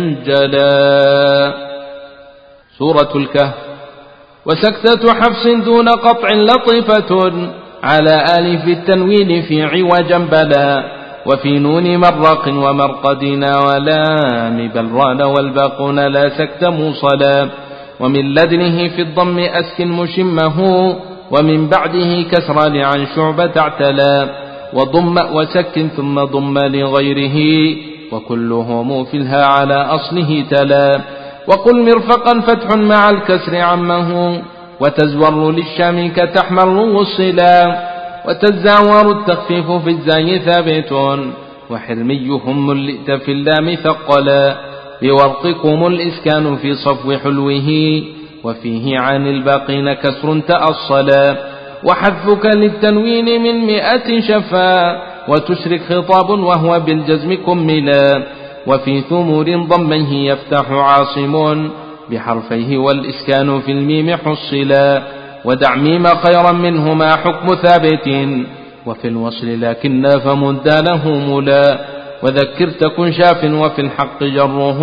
Speaker 2: ينجلا. سورة الكهف. وسكتة حفص دون قطع لطيفة على آلف التنوين في عوجا بلا. وفي نون مرق ومرقدنا ولام بلران والباقون لا سكت موصلا. ومن لدنه في الضم أسكن مشمه ومن بعده كسر لعن شعبة اعتلا. وضم وسكن ثم ضم لغيره وكلهم في الها على أصله تلا. وقل مرفقا فتح مع الكسر عمه وتزور للشام كتحمر وصلا. وتزاور التخفيف في الزاي ثابت وحرميهم ملئت في اللام ثقلا. بورقكم الإسكان في صفو حلوه وفيه عن الباقين كسر تأصلا.
Speaker 3: وحذفك للتنوين من 100 شفا وتشرك خطاب وهو بالجزم كملا وفي ثمور ضمه يفتح عاصم بحرفيه والإسكان في الميم حصلا ودع ميم خيرا منهما حكم ثابت وفي الوصل لكن فمد له ملا وذكر تكن شاف وفي الحق جره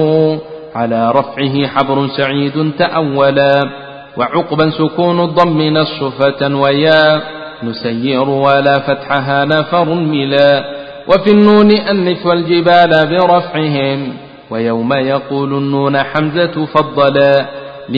Speaker 3: على رفعه حبر سعيد تأولا وعقبا سكون الضم نصفة ويا نسير ولا فتحها نفر ملا وفي النون أنث والجبال برفعهم ويوم يقول النون حمزة فضلا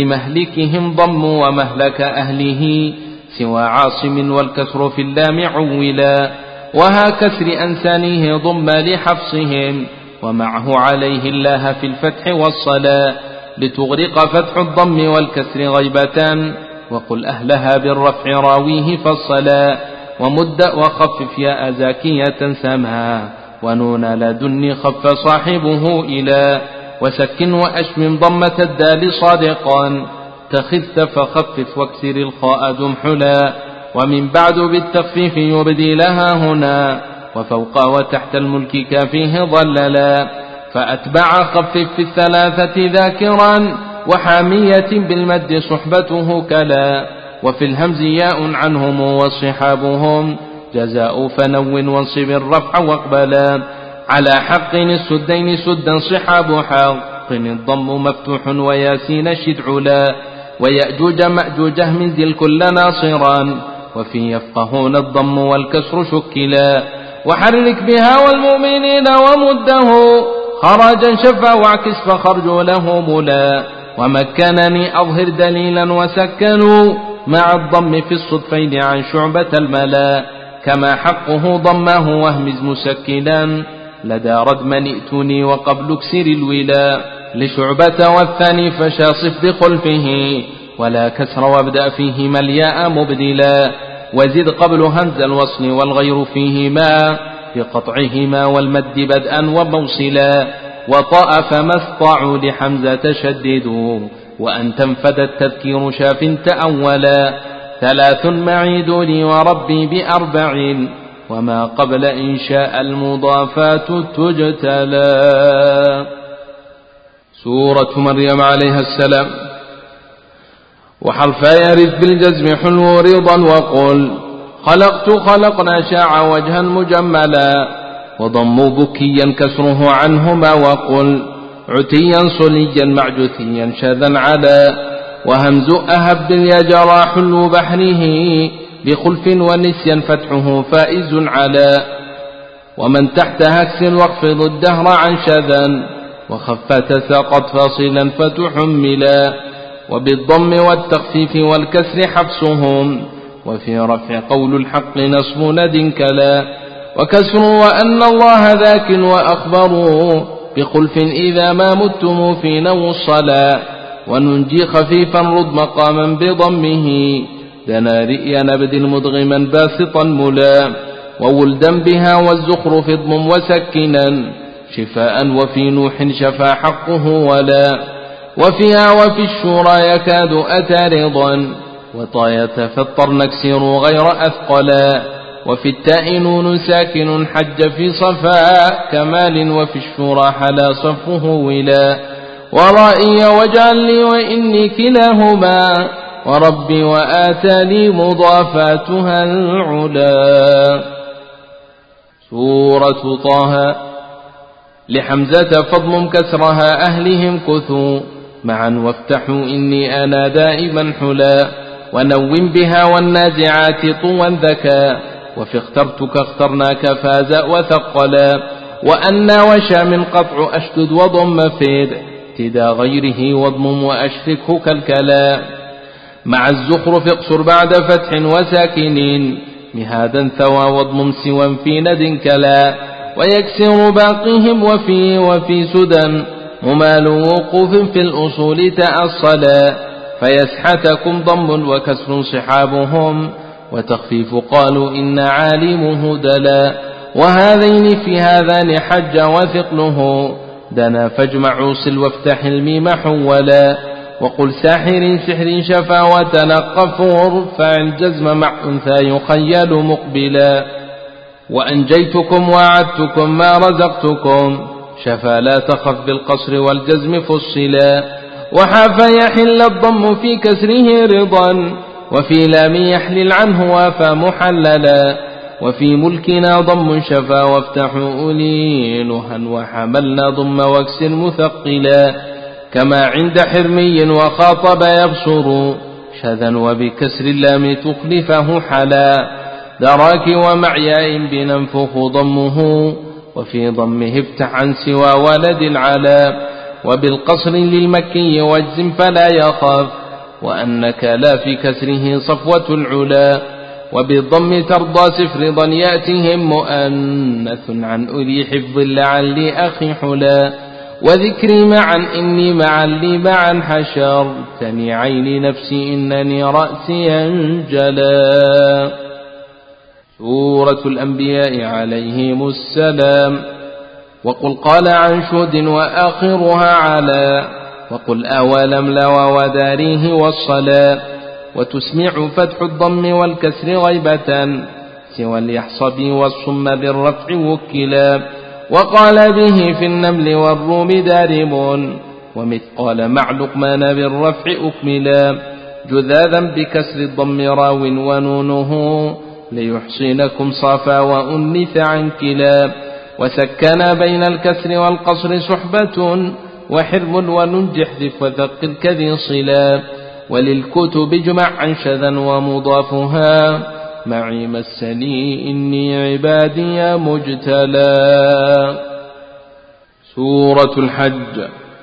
Speaker 3: لمهلكهم ضم ومهلك أهله سوى عاصم والكسر في اللام عولا وها كسر أنسانيه ضم لحفصهم ومعه عليه الله في الفتح والصلاة لتغرق فتح الضم والكسر غيبة وقل أهلها بالرفع راويه فالصلاة ومد وخفف يا زاكية سما ونون لدن خف صاحبه إلى وسكن وأشمم ضمة الدال صادقا تخذت فخفف واكسر الخاء دمحلا ومن بعد بالتخفيف يبدي لها هنا وفوق وتحت الملك كافيه ضللا فأتبع خفف في الثلاثة ذاكرا وحامية بالمد صحبته كلا وفي الهمز ياء عنهم وصحابهم جزاء فنو وانصب الرفع واقبلا على حق السدين سدا صحاب حق الضم مفتوح وياسين شدعلا ويأجوج مأجوجه من ذي الكل ناصرا وفي يفقهون الضم والكسر شكلا وحرك بها والمؤمنين ومده خرجا شفا واعكس فخرجوا له ملا ومكنني أظهر دليلا وسكنوا مع الضم في الصدفين عن شعبة الملا كما حقه ضمه واهمز مسكنا لدى ردم ائتني وقبل اكسر الولا لشعبة والثاني فشاصف بخلفه ولا كسر وابدأ فيهما الياء مبدلا وزد قبل همز الوصل والغير فيهما بقطعهما والمد بدءا وموصلا وطاء فما استطاعوا لحمزة شددوا وأن تنفذ التذكير شاف تأولا 3 معيدوني وربي ب4 وما قبل إنشاء المضافات تجتلى. سورة مريم عليها السلام. وحرفا يرث بالجزم حلو رضا وقل خلقنا شاع وجها مجملا وضم بكيا كسره عنهما وقل عتيا صليا معجثيا شذا علا وهمز أهب باليا جرى حلو بحره بخلف ونسيا فتحه فائز على ومن تحتها اكسر واخفض الدهر عن شذا وخفت سقط فاصلا فتحملا وبالضم والتخفيف والكسر حبسهم وفي رفع قول الحق نصب ند كلا وكسر وأن الله ذاك وأخبروا بخلف إذا ما متم في نو الصلاة وننجي خفيفا رد مقاما بضمه دنا رئيا نبدل مدغما باسطا ملا وولدا بها والزخرف اضم وسكنا شفاء وفي نوح شفا حقه ولا وفيها وفي الشورى يكاد أتى رضا وطاية فالطر نكسر غير أثقلا وفي التاء نون ساكن حج في صفاء كمال وفي الشورى حلا صفه ولا ورائي واجعل لي وإني كلاهما وربي وآتاني مضافاتها العلا. سورة طه. لحمزة فضم كسرها أهلهم كثوا معا وافتحوا إني أنا دائما حلا ونوم بها والنازعات طوا ذكا وفي اخترتك اخترناك فاز وثقلا وأن وشا من قطع أشدد وضم فيد ابتدى غيره واضمم وأشركه كالكلا مع الزخرف اقصر بعد فتح وساكنين مهادا ثوى واضمم سوى في ند كلا ويكسر باقيهم وفي سدى ممال وقوف في الأصول تأصلا فيسحتكم ضم وكسر صحابهم وتخفيف قالوا إن عالمه دلا وهذين في هذان حج وثقله دنا فاجمع وصل وافتح الميم حولا وقل ساحر سحر شفا وتلقف وارفع الجزم مع أنثى يخيل مقبلا وأنجيتكم وعدتكم ما رزقتكم شفا لا تخف بالقصر والجزم فصلا وحاف يحل الضم في كسره رضا وفي لام يحلل عنه وافى محللا وفي ملكنا ضم شفا وافتحوا أولي نهى وحملنا ضم واكسر مثقلا كما عند حرمي وخاطب يبصر شذا وبكسر اللام تخلفه حلا دراك ومعياء بننفخ ضمه وفي ضمه افتح عن سوى ولد العلا وبالقصر للمكي واجزم فلا يخاف وأنك لا في كسره صفوة العلا وبالضم ترضى سفرضا يأتهم مؤنث عن أولي حفظ لعلي أخي حلا وذكري معا إني معا لي معا حشرتني عيني نفسي إنني رأسي انجلا. سورة الأنبياء عليهم السلام. وقل قال عن شهد وآخرها على وقل أولم لو وداريه والصلاة وتسمع فتح الضم والكسر غيبة سوى اليحصب والصم بالرفع وكلا وقال به في النمل والروم دارب ومثقال مع لقمان بالرفع أكملا جذاذا بكسر الضم راو ونونه ليحصنكم صافا وأنث عن كلا وسكن بين الكسر والقصر صحبة وحرم وننجح ذف وثقل كذي صلا وللكتب اجمع عن شذا ومضافها معي مسني إني عبادي مجتلى. سورة الحج.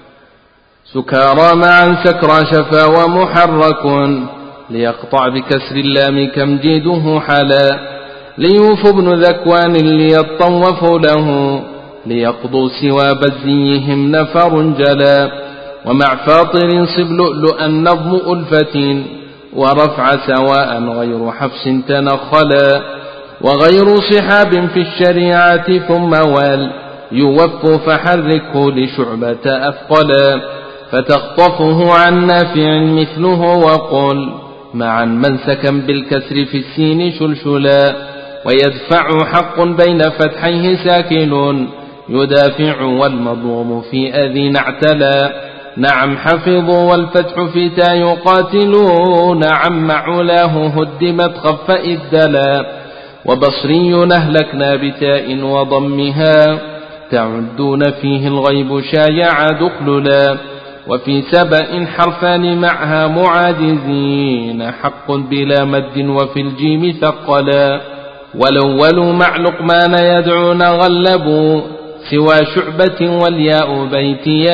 Speaker 3: سكارى معا سكرى شفا ومحرك ليقطع بكسر اللام كمجيده حلا ليوف بن ذكوان ليطوف له ليقضوا سوى بزيهم نفر جلا ومع فاطر صب لؤلؤا نظم ألفة ورفع سواء غير حفص تنخلا وغير صحاب في الشريعة ثم وال يوف فحركه لشعبة أثقلا فتخطفه عن نافع مثله وقل معا منسكا بالكسر في السين شلشلا ويدفع حق بين فتحيه ساكن يدافع والمضموم في أذين اعتلى نعم حفظوا والفتح في تا يقاتلون نعم علاه هدمت خف إدلا وبصري نهلكنا بتاء وضمها تعدون فيه الغيب شايع دخللا وفي سبأ حرفان معها معاجزين حق بلا مد وفي الجيم ثقلا والأول مع لقمان يدعون غلبوا سوى شعبة والياء بيتي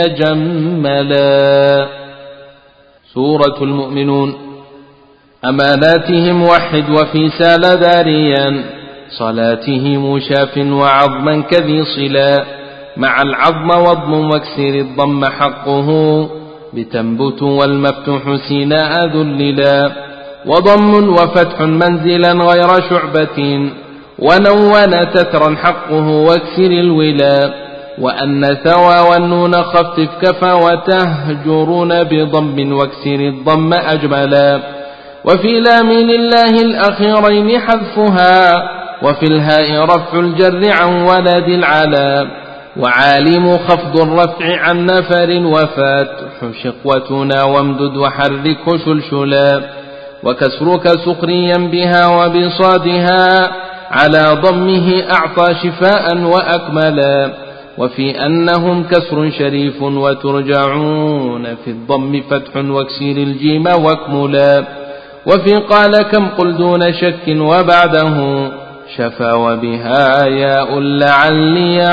Speaker 3: جملا. سورة المؤمنون. أماناتهم وحد وفي سال داريا صلاتهم شاف وعظما كذي صلا مع العظم وضم واكسر الضم حقه بتنبت والمفتوح سيناء ذللا وضم وفتح منزلا غير شعبة ونون تترا حقه واكسر الولا وأن ثوى والنون خفف كفى وتهجرون بضم واكسر الضم أجملا وفي لام لله الأخيرين حذفها وفي الهاء رفع الجر عن ولد العلا وعالم خفض الرفع عن نفر وفتح شقوتنا وامدد وحرك شلشلا وكسرك سخريا بها وبصادها على ضمه أعطى شفاء وأكملا وفي أنهم كسر شريف وترجعون في الضم فتح واكسر الجيم واكملا وفي قال كم قل دون شك وبعده شفا وبها ياء لعلي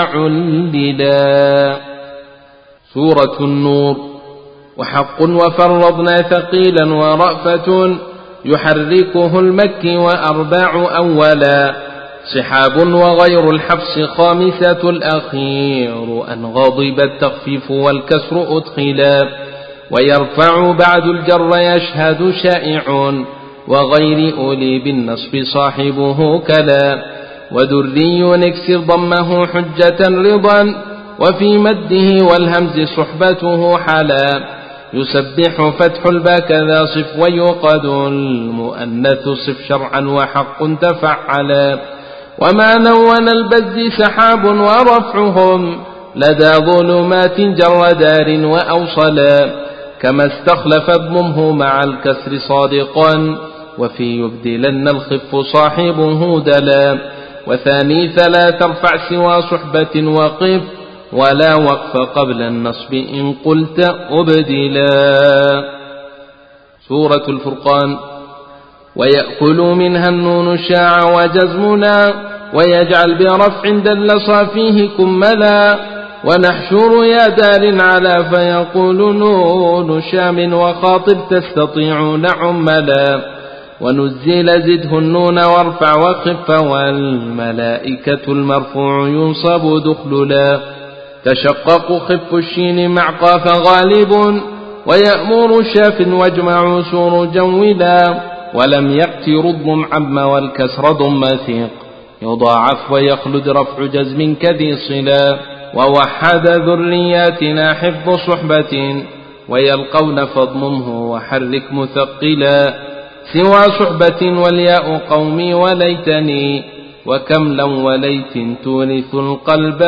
Speaker 3: عللا. سورة النور. وحق وفرضنا ثقيلا ورأفة يحركه المكي وأرباع أولا صحاب وغير الحفص خامسة الأخير أن غضب التخفيف والكسر أدخلا ويرفع بعد الجر يشهد شائع وغير أولي بالنصب صاحبه كلا ودري نكسر ضمه حجة رضا وفي مده والهمز صحبته حلا يسبح فتح الباء كذا صف ويوقد المؤنث صف شرعا وحق تفعلا. وما نون البز سحاب ورفعهم لدى ظلمات جر دار وأوصلا. كما استخلف اضممه مع الكسر صادقا وفي يبدلن الخف صاحبه دلا. وثاني ثلاث ارفع سوى صحبة وقف ولا وقف قبل النصب إن قلت أبدلا. سورة الفرقان. ويأكل منها النون شاع وجزمنا ويجعل برفع دل صافيه كملا. ونحشر يا دار على فيقول نون شام وخاطب تستطيعون عملا. ونزل زده النون وارفع وخف والملائكة المرفوع ينصب دخللا. تشقق خف الشين مع قاف غالب ويأمر شاف واجمع سور جولا. ولم يأت رضم عم والكسر ضم ثيق يضاعف ويخلد رفع جزم كذي صلا. ووحد ذرياتنا حفظ صحبة ويلقون فاضممه وحرك مثقلا. سوى صحبة والياء قومي وليتني وكم لو وليت تورث القلب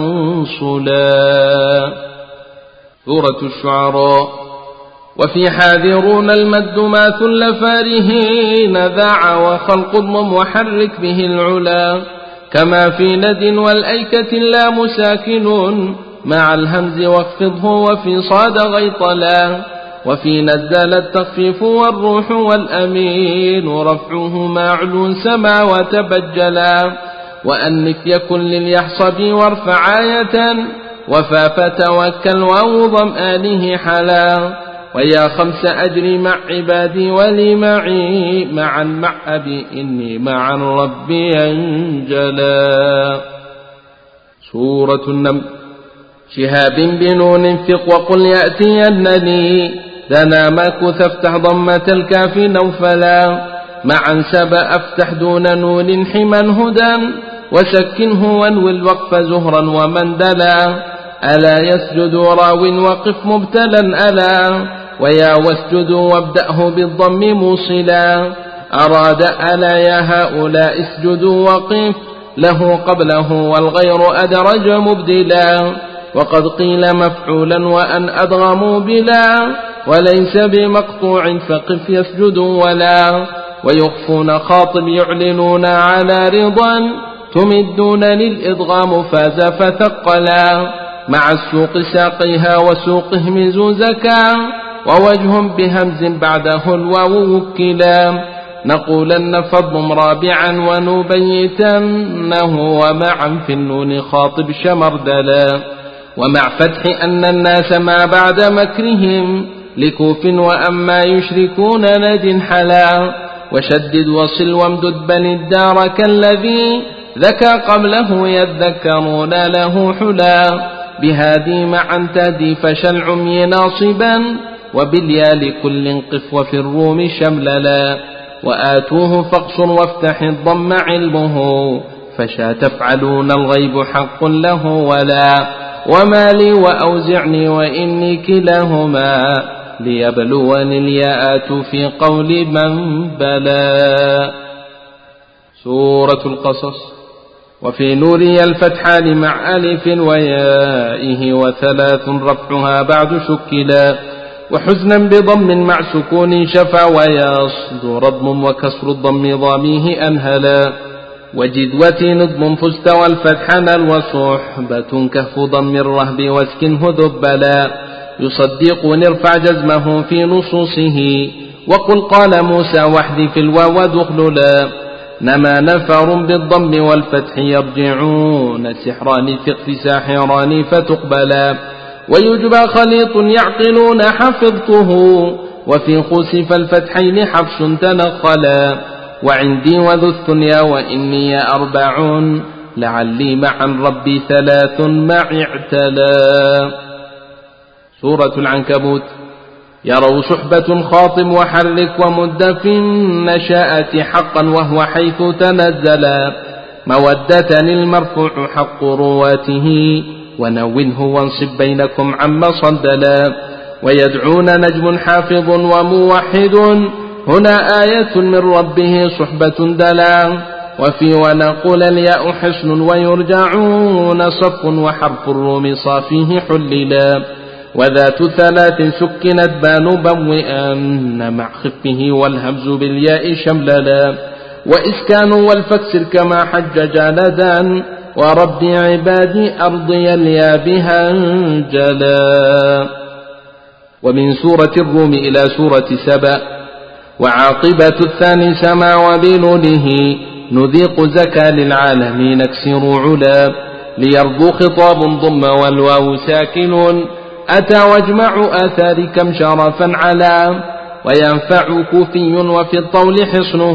Speaker 3: أنصلا. سورة الشعراء. وفي حاذرون المد ما ثل فارهين ذاع وخلق الضم وحرك به العلا. كما في ند والأيكة اللام ساكن مع الهمز واخفضه وفي صاد غيطلا. وفي نزل التخفيف والروح والأمين رفعه معلو سما وتبجلا. وأنف يكن لليحصب وارفع آية وفا فتوكل ووضم آله حلا. ويا خمس أجري مع عبادي ولي معي معا مع أبي إني معا ربي أنجلا. سورة النمل. شهاب بنون ثق وقل يأتينني دنا ماك تفتح ضمة الكاف نوفلا. معا سب أفتح دون نون حما هدى وسكنه وانوي الوقف زهرا ومندلا. ألا يسجد راو وقف مبتلا ألا ويا واسجد وابدأه بالضم موصلا. أراد ألا يا هؤلاء اسجدوا وقف له قبله والغير أدرج مبدلا. وقد قيل مفعولا وأن أدغموا بلا وليس بمقطوع فقف يسجدوا ولا. ويخفون خاطب يعلنون على رضا تمدون للإدغام فاز فثقلا. مع السوق ساقيها وسوقه مزوزكا ووجه بهمز بعده الواو وكلا. نقولن فضم رابعا ونبيتنه ومعا في النون خاطب شمردلا. ومع فتح أن الناس ما بعد مكرهم لكوف وأما يشركون ند حلا. وشدد وصل وامدد بل الدار كالذي ذكى قبله يذكرون له حلا. بهذه معا تهدي فشل عمي ناصبا وباليا لكل قف وفي الروم شمللا. وآتوه فاقصر وافتح الضم علمه فشا تفعلون الغيب حق له ولا. وما لي وأوزعني وإني كلاهما ليبلوني الياءات في قول من بلا. سورة القصص. وفي نوري الفتحان مع ألف ويائه وثلاث رفعها بعد شكلا. وحزنا بضم مع سكون شفا ويصدر ضم وكسر الضم ضاميه أنهلا. وجدوة نضم فاستوى الفتحان وصحبة كهف ضم الرهب واسكنه ذبلا. يصدق نرفع جزمه في نصوصه وقل قال موسى واحذف الواو دخللا. نما نفر بالضم والفتح يرجعون سحران ثق ساحران فتقبلا. ويجبى خليط يعقلون حفظته وفي خسف الفتحين حفص تنقلا. وعندي وذو الثنيا وإني أربع لعلي معا ربي ثلاث معي اعتلا. سورة العنكبوت. يروا صحبة خاطب وحرك ومد في النشاءة حقا وهو حيث تنزلا. مودة المرفوع حق رواته ونونه وانصب بينكم عما صدلا. ويدعون نجم حافظ وموحد هنا آية من ربه صحبة دلا وفي ونقول الياء حصن ويرجعون صف وحرف الروم صافيه حللا وذات ثلاث سكنت بان بوئان مع خفه والهمز بالياء شمللا وإسكان والفكسر كما حج جالدا وربي عبادي أرضي اليا بها انجلا. ومن سورة الروم إلى سورة سبأ وعاقبة الثاني سما وبلوله نذيق زكا للعالمين نكسر علا ليرضو خطاب ضم والواو ساكن أتى واجمع آثار كم شرفا علا وينفع كوفي وفي الطول حصنه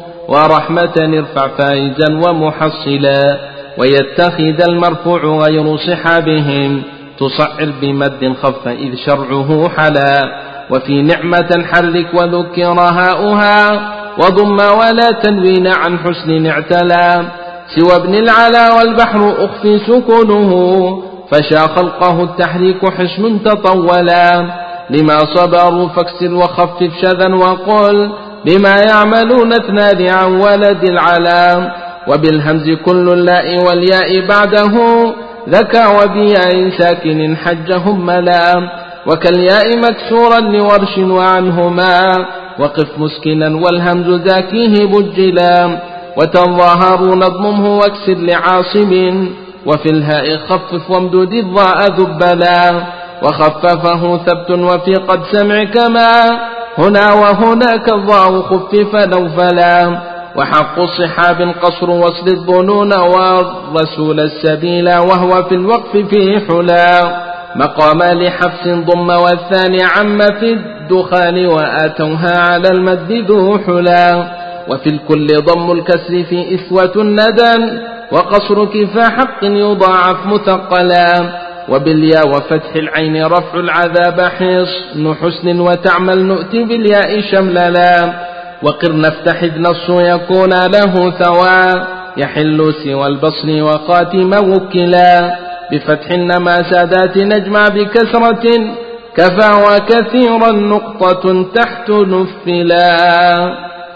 Speaker 3: ورحمة ارفع فائزا ومحصلا ويتخذ المرفوع غير صحابهم تصعر بمد خف إذ شرعه حلا وفي نعمة حرك وذكر هاؤها وضم ولا تنوين عن حسن اعتلا سوى ابن العلا والبحر أخفي سكونه فشا خلقه التحريك حسن تطولا لما صبروا فاكسر وخفف شذا وقل بما يعملون اثنان عن ولد العلا وبالهمز كل اللاء والياء بعده ذكى وبياء ساكن حجهم ملا وكالياء مكسورا لورش وعنهما وقف مسكنا والهمز ذاكيه بجلا وتظاهرون اضممه واكسر لعاصم وفي الهاء خفف وامدد الضاء ذبلا وخففه ثبت وفي قد سمع كما هنا وهناك الضاء خفف نوفلا وحق الصحاب قصر وصل الظنون والرسول السبيل وهو في الوقف في حلا مقام لحفص ضم والثاني عم في الدخان وآتوها على المد ذو حلا وفي الكل ضم الكسر في إثوة الندى وقصر كفى حق يضاعف مثقلا وبالياء وفتح العين رفع العذاب حصن حسن وتعمل نؤتي بالياء شمللا وقرن افتح النص يكون له ثوى يحل سوى البصر وخاتم وكلا بفتح النما سادات نجمع بكسرة كفى وكثيرا نقطة تحت نفلا.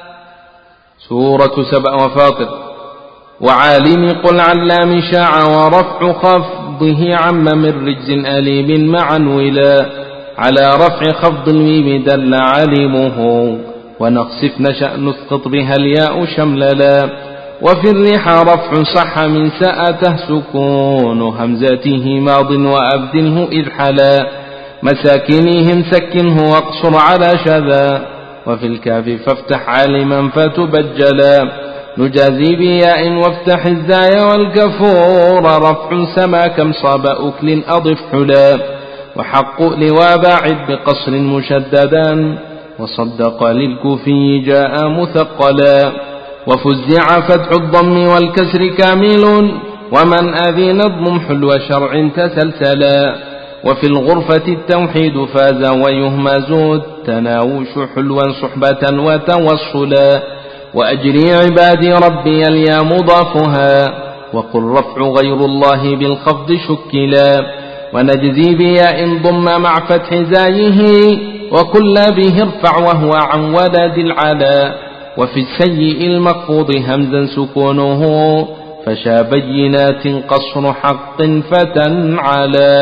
Speaker 3: سورة سبأ وفاطر وعالم قل علام شاع ورفع خفضه عم من رجز أليم معا ولا على رفع خفض الميم دل علمه ونقصف نشأ نسقط بها الياء شمللا وفي الريح رفع صح من ساءته سكون همزته ماض وأبدله إذ حلا مساكنهم سكنه واقصر على شذا وفي الكاف فافتح عالما فتبجلا نجازي بياء وافتح الزاي والكفور رفع سما كم صاب أكل أضف حلا وحق لوا باعد بقصر مشددا وصدق للكوفي جاء مثقلا وفزع فتح الضم والكسر كامل ومن أذن الضم حلو شرع تسلسلا وفي الغرفة التوحيد فاز ويهمز التناوش حلوا صحبة وتوصلا وأجري عبادي ربي اليا مضافها وقل رفع غير الله بالخفض شكلا ونجزي بياء ضم مع فتح زايه وكل به ارفع وهو عن ولد العلا وفي السيء المخفوض همزا سكونه فشا بينات قصر حق فتنعلا.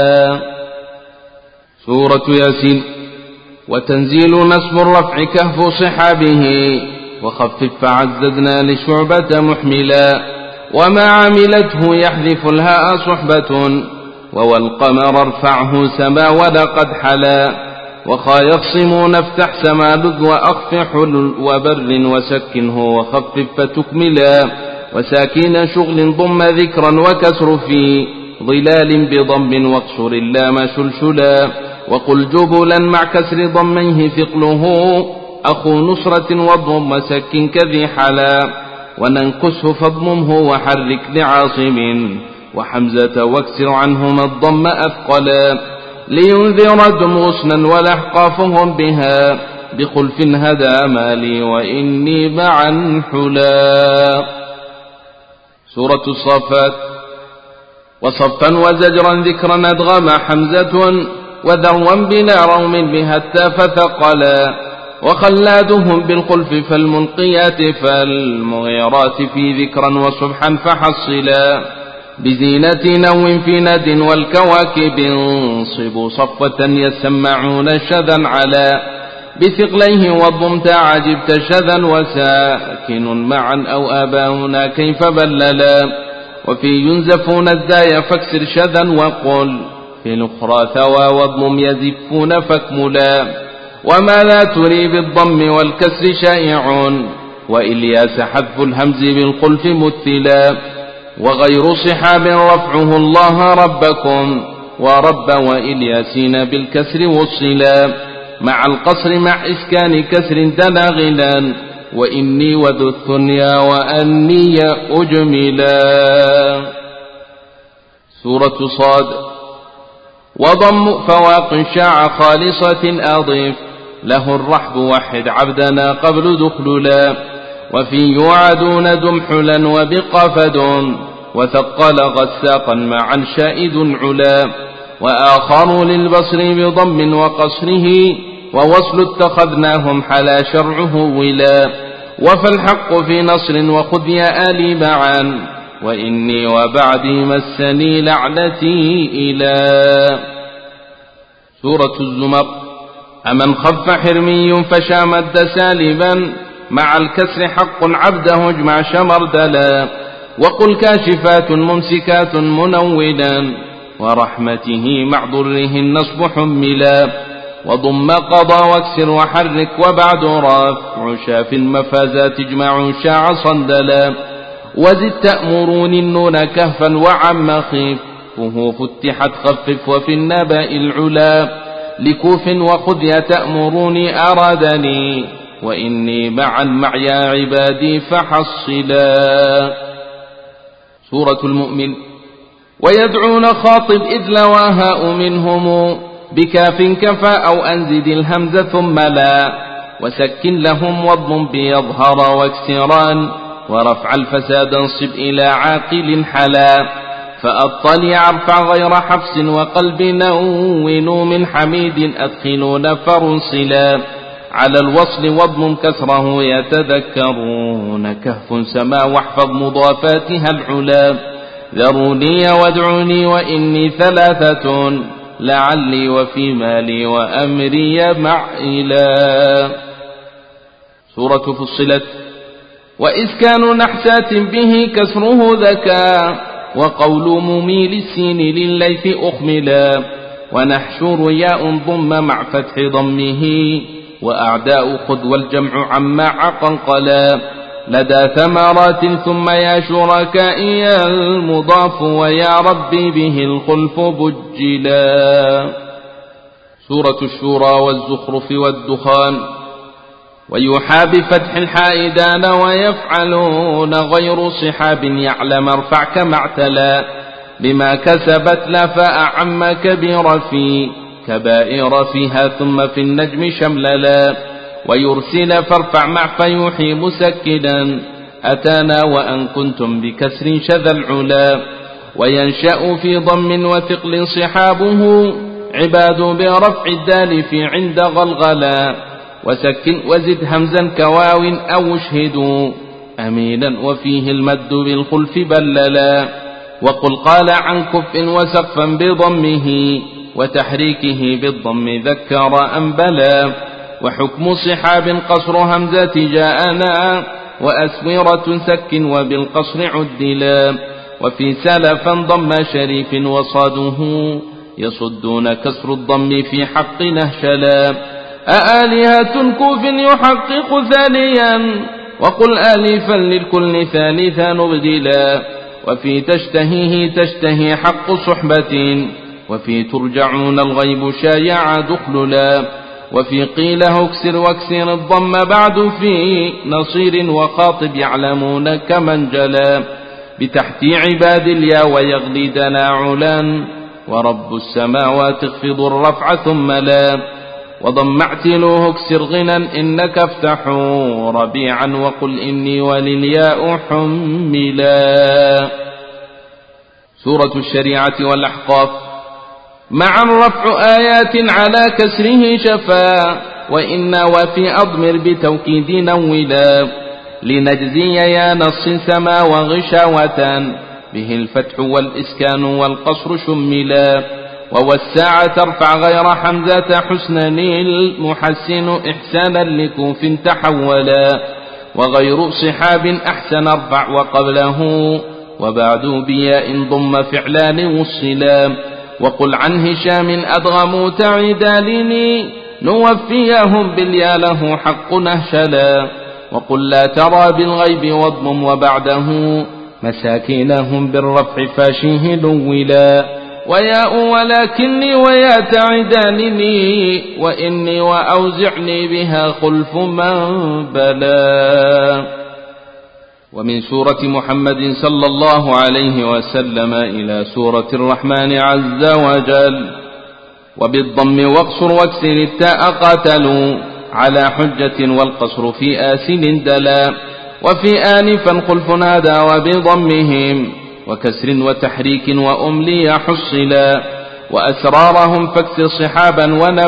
Speaker 3: سورة ياسين وتنزيل نسب الرفع كهف صحابه وخفف فعززنا لشعبة محملا وما عملته يحذف الهاء صحبة والقمر ارفعه سما ولقد حلا وخا يخصمون افتح سما لذ وأخف حل وبر وسكنه وخفف فتكملا وساكين شغل ضم ذكرا وكسر في ظلال بضم واقصر اللام شلشلا وقل جبلا مع كسر ضميه ثقله أخو نصرة وضم سك كذي حلا وننكسه فاضممه وحرك لعاصم وحمزة واكسر عنهما الضم أثقلا لينذر دم غصنا ولحقافهم بها بخلف هدى مالي وإني معا حلا. سورة الصافات وصفا وزجرا ذكرا أدغم حمزة وذروا بلا روم بها التاف ثقلا وخلادهم بالخلف فالمنقيات فالمغيرات في ذكرا وصبحا فحصلا بزينة نو في ند والكواكب انصبوا صفوة يسمعون شذا على بثقليه وضمت عجبت شذا وساكن معا أو آباؤنا كيف بللا وفي ينزفون الدايا فاكسر شذا وقل في الأخرى ثوى وضم يزفون فاكملا وما لا تري بالضم والكسر شائع وإلياس حذف الهمز بالخلف مثلا وغير صحاب رفعه الله ربكم ورب وإلياسين بالكسر والصلا مع القصر مع إسكان كسر دنا غلا وإني وذو الثنيا وأني أجملا. سورة صاد. وضم فواق شاع خالصة أضيف له الرحب وحد عبدنا قبل دخللا وفي يوعدون دمحلا وبقفد وثقل غساقا معا شائد علا وآخر للبصر بضم وقصره ووصل اتخذناهم حلا شرعه ولا وفالحق في نصر وخذ يا آلي معا وإني وبعدي مسني لعنتي إلى. سورة الزمر. أمن خف حرمي فشامد سالبا مع الكسر حق عبده اجمع شمردلا وقل كاشفات ممسكات منولا ورحمته مع ضره النصب حملا وضم قضى واكسر وحرك وبعد رفع شاف المفازات اجمع شاع صندلا وزد تأمرون النون كهفا وعم خفه فتحت خفف وفي النبأ العلا لكوف وخذ يا تأمروني أرادني وإني معا مع يا عبادي فحصلا. سورة المؤمن. ويدعون خاطب إذ لواهاء منهم بكاف كفى أو أنزد الهمز ثم لا وسكن لهم واضم بيظهر واكسران ورفع الفساد انصب إلى عاقل حلا فأطلع ارفع غير حفص وقلب نونوا من حميد أدخلون فرنصلا على الوصل واضم كسره يتذكرون كهف سما واحفظ مضافاتها العلا ذروني وادعوني وإني ثلاثة لعلي وفي مالي وأمري معئلا. سورة فصلت. وإسكان نحسات به كسره ذكى وقول مميل السين للليث أخملا ونحشر ياء ضم مع فتح ضمه وأعداء خذ والجمع عما عقنقلا لدى ثمرات ثم يا شركائي المضاف ويا ربي به الخلف بجلا. سورة الشورى والزخرف والدخان. ويوحى بفتح الحائدان ويفعلون غير صحاب يعلم ارفع كما اعتلى بما كسبت لا فأعم كبير في كبائر فيها ثم في النجم شمللا ويرسل فارفع مع فيوحي مسكدا أتانا وأن كنتم بكسر شذا العلا وينشأ في ضم وثقل صحابه عباد برفع الدال في عند غلغلا وسكن وزد همزا كواو أو اشهدوا أمينا وفيه المد بالخلف بللا وقل قال عن كف وسقفا بضمه وتحريكه بالضم ذكر أنبلا وحكم صحاب قصر همزة جاءنا وأسورة سك وبالقصر عدلا وفي سلفا ضم شريف وصاده يصدون كسر الضم في حق نهشلا أآلهة كوف يحقق ثانيا وقل آلفا للكل ثالثا نبدلا وفي تشتهيه تشتهي حق صحبة وفي ترجعون الغيب شايع دخللا وفي قيله اكسر واكسر الضم بعد في نصير وخاطب يعلمون كمن جلا بتحت عباد اليا ويغلي تناعلا ورب السماوات اخفض الرفع ثم لا وضم اعتلوه اكسر غنى إنك افتحوا ربيعا وقل إني وللياء حملا. سورة الشريعة والأحقاف. معا رفع آيات على كسره شفا وإنا وفي أضمر بتوكيد نولا لنجزي يا نص سما وغشاوة به الفتح والإسكان والقصر شملا ووساع ترفع غير حمزة حسنا المحسن إحسانا لكوف تحولا وغير صحاب أحسن ارفع وقبله وبعد بياء ضم فعلان وصلا وقل عن هشام أدغموا تعدالني نوفيهم باليا له حق نهشلا وقل لا ترى بالغيب واضمم وبعده مساكينهم بالرفع فاشيه لولا وياء ولكني ويا تعدانني وإني وأوزعني بها خلف من بلا. ومن سورة محمد صلى الله عليه وسلم إلى سورة الرحمن عز وجل وبالضم واقصر واكسر التاء قاتلوا على حجة والقصر في آسن دلا وفي آنفا خلف نادى وبضمهم وكسر وتحريك وأملي حصلا وأسرارهم فاكسر صحابا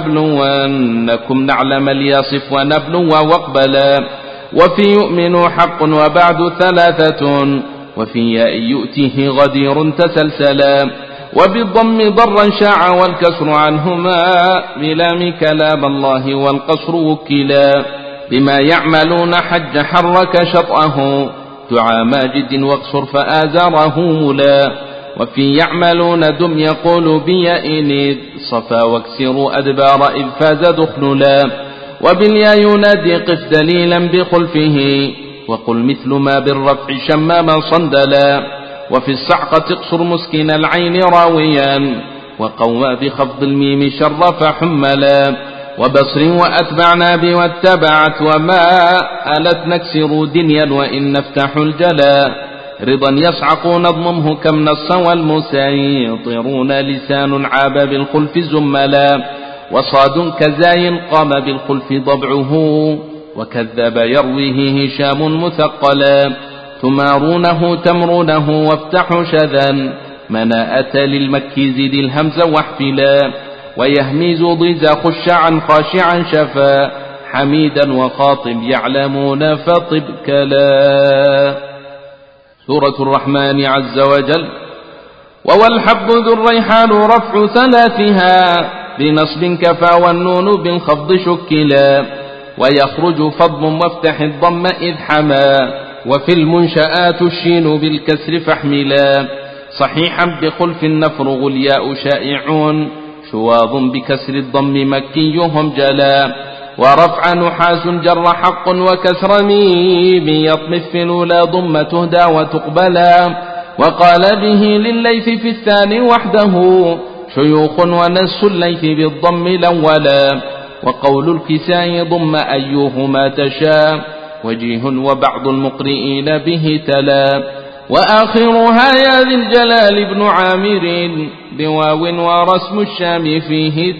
Speaker 3: ونبلونكم نعلم ليصف ونبلو واقبلا وفي يؤمن حق وبعد ثلاثة وفي ياء يؤتيه غدير تسلسلا وبالضم ضرا شاع والكسر عنهما بلام كلام الله والقصر وكلا بما يعملون حج حرك شطأه دعا ماجد واقصر فآزره ملا وفي يعملون دم يقول بيائن صفا واكسروا أدبار إذ فاز دخللا وباليا ينادي قف دليلا بخلفه وقل مثل ما بالرفع شماما صندلا وفي الصعقة اقصر مسكن العين راويا وقوى بخفض الميم شرف حملا وبصر وأتبعنا بي واتبعت وما ألت نكسر دنيا وإن نفتح الجلا رضا يصعقون اضممه كم نص والمسيطرون لسان عاب بالخلف زملا وصاد كزاي قام بالخلف ضبعه وكذب يرويه هشام مثقلا تمارونه تمرونه وافتحوا شذا مناءة للمكي زد الهمز واحفلا ويهميز ضيز خشعا خاشعا شفا حميدا وخاطب يعلمون فطب كلا. سورة الرحمن عز وجل ووالحب ذو الريحان رفع ثلاثها بنصب كفى والنون بالخفض شكلا ويخرج فضم وافتح الضم إذ حما وفي المنشآت الشين بالكسر فاحملا صحيحا بخلف النفرغ الياء شائعون شواظ بكسر الضم مكيهم جلا ورفع نحاس جر حق وكسر ميم يطمث في الأولى ضم تهدى وتقبلا وقال به للليث في الثاني وحده شيوخ ونس الليث بالضم الأولا وقول الكساء ضم أيهما تشاء وجيه وبعض المقرئين به تلا وآخرها يا ذي الجلال ابن عامر بواو ورسم الشام فيه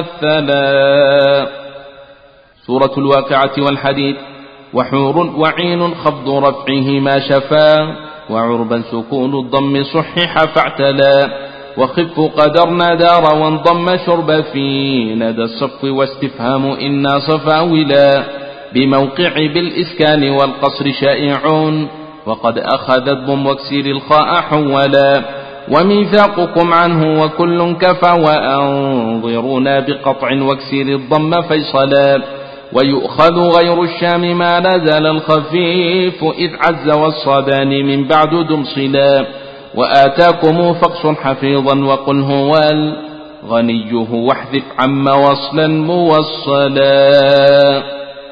Speaker 3: تمثلا. سورة الواقعة والحديد وحور وعين خفض رفعه ما شفا وعربا سكون الضم صحح فاعتلا وخف قدرنا دار وانضم شرب في ندى الصف واستفهام إنا صفاولا بموقع بالإسكان والقصر شائعون وقد أخذ الضم واكسر الخاء حولا وميثاقكم عنه وكل كفى وأنظرونا بقطع واكسر الضم فيصلا ويؤخذ غير الشام ما نزل الخفيف إذ عز والصدان من بعد دمصلا وآتاكم فاقصر حفيظا وقل هو الغنيه واحذف عم وصلا موصلا.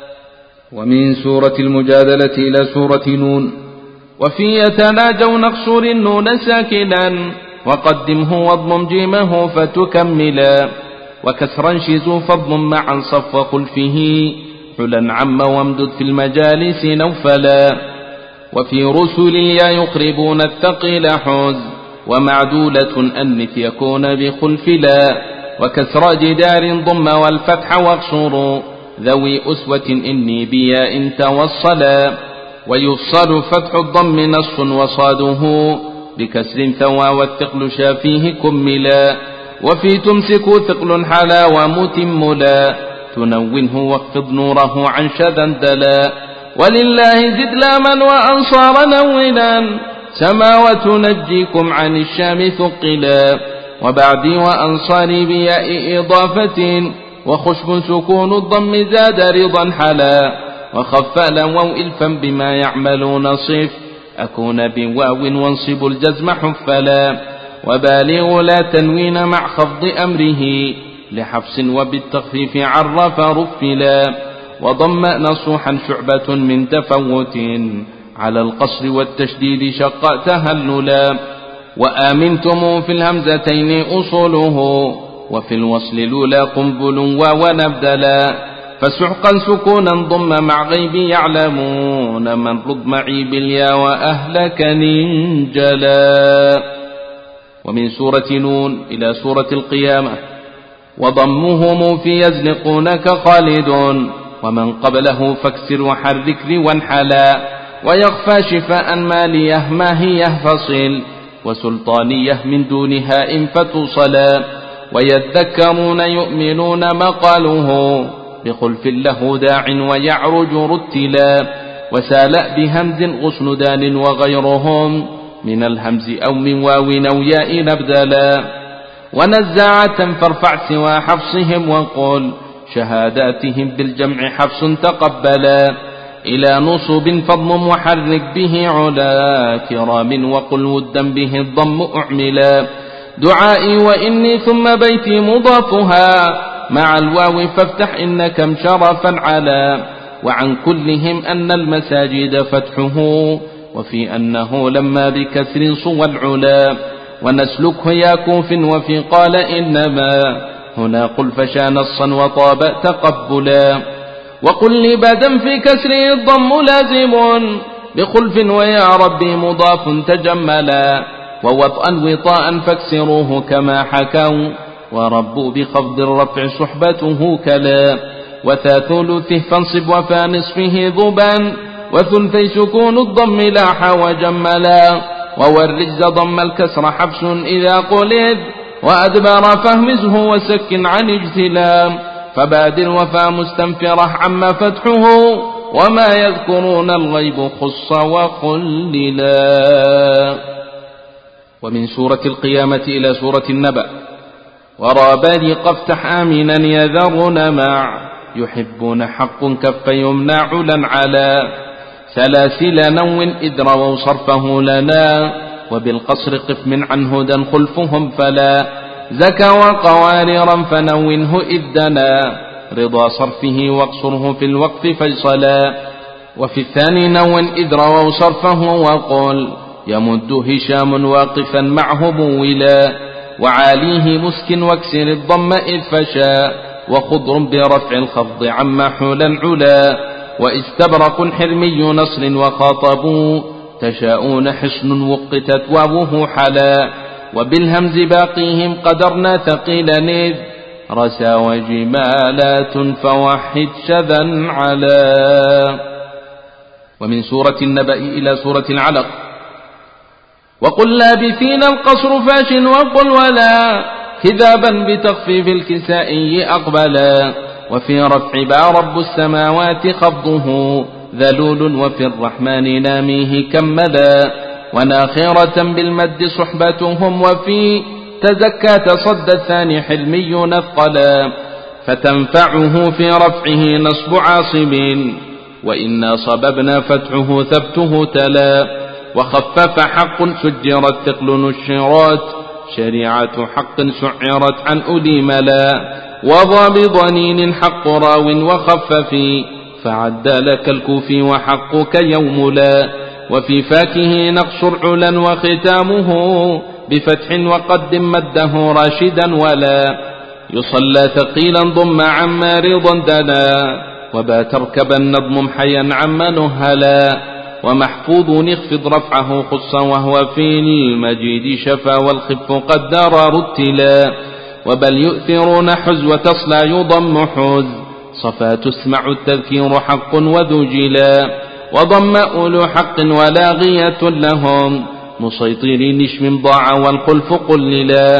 Speaker 2: ومن سورة المجادلة إلى سورة نون
Speaker 3: وفي يتناجون اقصر النون ساكنا وقدمه واضمم جيمه فتكملا وكسرا شزوا فضم معا صف خلفه حلا عم وامدد في المجالس نوفلا وفي رسل يا يقربون الثقيل حوز ومعدولة أنث يكون بخلف لا وكسر جدار ضم والفتح واقصروا ذوي أسوة إني بياء توصلا ويفصل فتح الضم نص وصاده بكسر ثوى والثقل شافيه كملا وفي تمسك ثقل حلا ومتم لا تنونه واخفض نوره عن شذا دلا ولله زد لاما وأنصار نونا سماوة نجيكم عن الشام ثقلا وبعدي وأنصاري بياء إضافة وخشب سكون الضم زاد رضا حلا وخفالا وإلفا بما يعملون صف أكون بواو وانصب الجزم حفلا وبالغ لا تنوين مع خفض أمره لحفص وبالتخفيف عرف رفلا وضم نصوحا شعبة من تفوت على القصر والتشديد شق تهللا وآمنتم في الهمزتين أصوله وفي الوصل لولا قنبل ونبدلا فسحقا سكونا ضم مع غيب يعلمون من رد معي باليا وأهلك ننجلا. ومن سورة نون إلى سورة القيامة وضمهم في يزلقونك خالد ومن قبله فاكسر وحرك وانحلا ويخفى شفاء ماليه ماهيه فصل وسلطانيه من دونها إن فتصلا ويذكرون يؤمنون مقاله بخلف له داع ويعرج رتلا وسالأ بهمز غصن دان وغيرهم من الهمز أو من واو أو ياء نبدلا ونزاعة فارفع سوى حفصهم وقل شهاداتهم بالجمع حفص تقبلا إلى نصب فضم وحرك به علا كرام وقل ودا به الضم أعملا دعائي وإني ثم بيتي مضافها مع الواو فافتح إنكم شرفا على وعن كلهم أن المساجد فتحه وفي أنه لما بكسر صوى العلا ونسلكه يا كوف وفي قال إنما هنا قل فشا نصا وطاب تقبلا وقل لبدا في كسره الضم لازم بخلف ويا ربي مضاف تجملا ووطئا وطاء فاكسروه كما حكوا وربوا بخفض الرفع صحبته كلا وثا ثلثه فانصب وفا نصفه ذبا وثلثي سكون الضم لاح وجملا والرجز ضم الكسر حبس إذا قلد وأدبر فهمزه وسكن عن اجتلام فبادر وفا مستنفرة عما فتحه وما يذكرون الغيب خص وخللا. ومن سورة القيامة إلى سورة النبأ ورابني قفتح آمنا يذرون مع يحبون حق كف يمنع علا على سلاسل نو إذ رووا صرفه لنا وبالقصر قف من عن هدى خلفهم فلا زكى وقواررا فنونه إذ دنا رضا صرفه واقصره في الوقف فيصلا وفي الثاني نو إذ رووا صرفه وقل يمد هشام واقفا معه بولا وعاليه مسك واكسر الضم إذ فشا وخضر برفع الخفض عما حولا علا واستبرق حرمي نصر وخاطبوا تشاءون حصن وقتت واوه حلا وبالهمز باقيهم قدرنا ثقيلا إذ رسى وجمالات فوحد شذا علا. ومن سورة النبأ إلى سورة العلق وقل لابثين القصر فاش وقل ولا كذابا بتخفيف الكسائي أقبلا وفي رفع با رب السماوات خفضه ذلول وفي الرحمن ناميه كملا وناخرة بالمد صحبتهم وفي تزكى تصد الثاني حلمي نثقلا فتنفعه في رفعه نصب عاصب وإنا صببنا فتحه ثبته تلا وخفف حق سجرت ثقل نشرات شريعة حق سعرت عن أولي ملا وضى بضنين حق راو وخفف فعد لك الكوفي وحقك يوم لا وفي فاكه نقصر علا وختامه بفتح وقدم مده راشدا ولا يصلى ثقيلا ضم عما رضا دنا وبات اركبا نظم حيا عما نهلا ومحفوظ اخفض رفعه خصا وهو في المجيد شفا والخف قدر رتلا وبل يؤثرون حز وتصلى يضم حز صفا تسمع التذكير حق وذجلا وضم أولو حق ولاغية لهم مسيطرين نشم ضاع والخلف قللا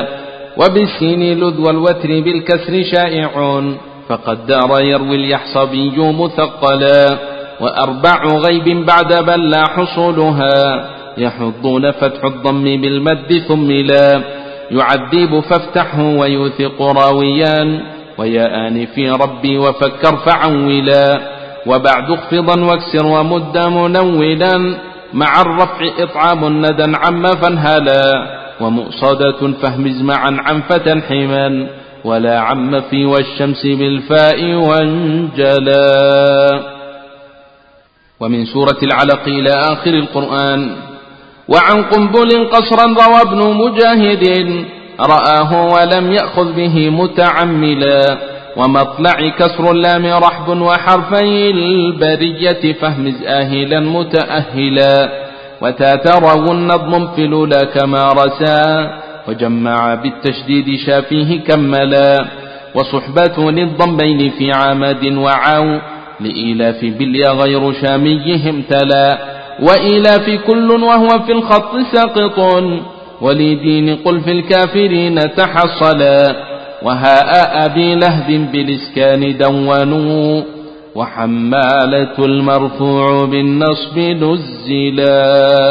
Speaker 3: وبالسين لذ والوتر بالكسر شائع فقد دار يروي اليحصبي مثقلا وأربع غيب بعد بل لا حصولها يحضون فتح الضم بالمد ثم لا يعذب فافتحه ويوثق راويان وياءان في ربي وفكر فعولا وبعد اخفضا واكسر ومد منولا مع الرفع إطعام ندى عم فانهلا ومؤصدة فهمز معا عن فتى حما ولا عم في والشمس بالفاء وانجلا. ومن سورة العلق إلى آخر القرآن. وعن قنبل قصرا روى ابن مجاهد رآه ولم يأخذ به متعملا ومطلع كسر اللام رحب وحرفي البرية فهمز آهلا متأهلا وتاتروا النظم في الأولى كما رسى وجمع بالتشديد شافيه كملا وصحبة للضمين في عمد وعو لإيلاف باليا غير شاميهم تلا وإيلاف كل وهو في الخط ساقط ولدين قل في الكافرين تحصلا وهاء أبي لهب بالإسكان دونوا وحمالة المرفوع بالنصب نزلا.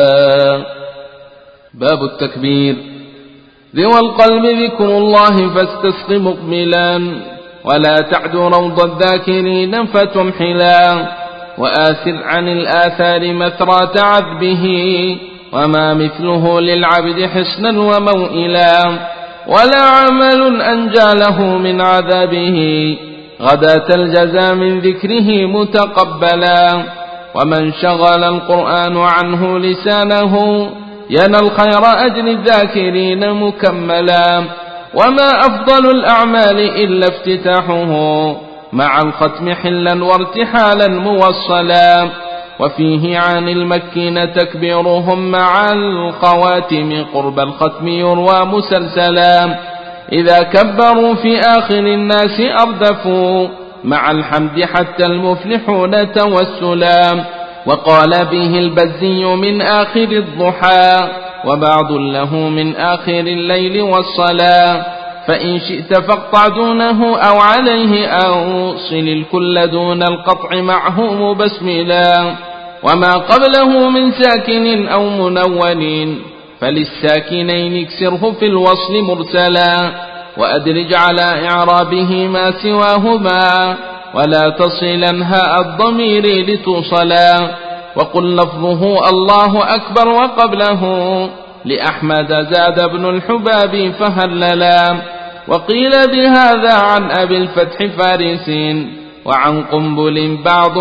Speaker 3: باب التكبير. ذوى القلب ذكر الله فاستسق مقبلا ولا تعد روض الذاكرين فتمحلا وآثر عن الآثار مثرى عذبه وما مثله للعبد حصنا وموئلا ولا عمل أنجى له من عذابه غداة الجزاء من ذكره متقبلا ومن شغل القرآن عنه لسانه ينال الخير أجر الذاكرين مكملا وما أفضل الأعمال إلا افتتاحه مع الختم حلا وارتحالا موصلا وفيه عن المكين تكبيرهم مع الخواتم قرب الختم يروى مسلسلا إذا كبروا في آخر الناس أردفوا مع الحمد حتى المفلحون توسلا وقال به البزي من آخر الضحى وبعض له من آخر الليل والصلاة فإن شئت فاقطع دونه أو عليه أو صل الكل دون القطع معه مبسملا وما قبله من ساكن أو منون فللساكنين اكسره في الوصل مرسلا وأدرج على إعرابه ما سواهما ولا تصلا هاء الضمير لتوصلا وقل لفظه الله أكبر وقبله لأحمد زاد ابن الحباب فهللا وقيل بهذا عن أبي الفتح فارس وعن قنبل بعض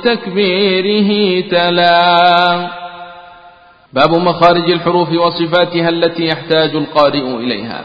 Speaker 3: بتكبيره تلا. باب مخارج الحروف وصفاتها التي يحتاج القارئ إليها.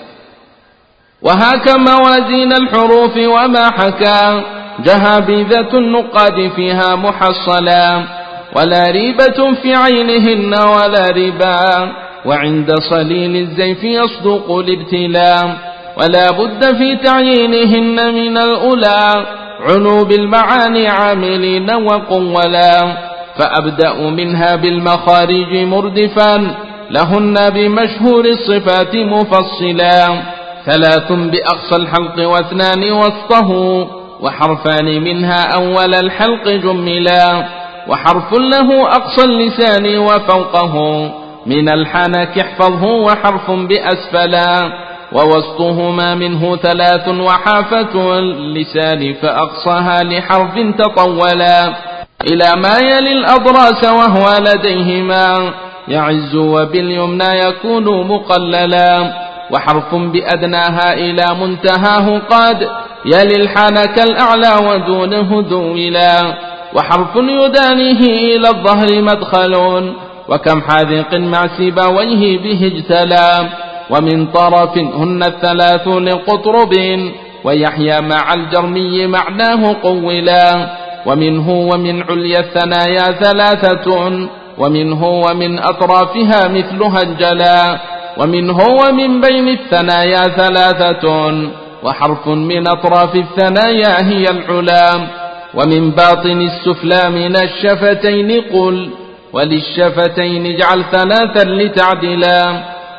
Speaker 3: وهاك موازين الحروف وما حكى جهابذة النقاد فيها محصلا ولا ريبة في عينهن ولا ربا وعند صليل الزيف يصدق الابتلاء ولا بد في تعيينهن من الأولى عنوب المعاني عاملين وقولا فأبدأ منها بالمخارج مردفا لهن بمشهور الصفات مفصلا 3 بأقصى الحلق و2 وسطه وحرفان منها أول الحلق جملا وحرف له أقصى اللسان وفوقه من الحنك احفظه وحرف بأسفلا ووسطهما منه 3 وحافة اللسان فأقصاها لحرف تطولا إلى ما يلي الأضراس وهو لديهما يعز وباليمنى يكون مقللا وحرف بأدناها إلى منتهاه قد يلي الحنك الأعلى ودونه دولا وحرف يدانيه إلى الظهر مدخل وكم حاذق مع سيبويه به اجتلى ومن طرف هن 3 لقطرب ويحيى مع الجرمي معناه قولا ومنه ومن عليا الثنايا 3 ومنه ومن أطرافها مثلها الجلا ومنه ومن بين الثنايا 3 وحرف من أطراف الثنايا هي العلا ومن باطن السفلى من الشفتين قل وللشفتين اجعل 3 لتعدلا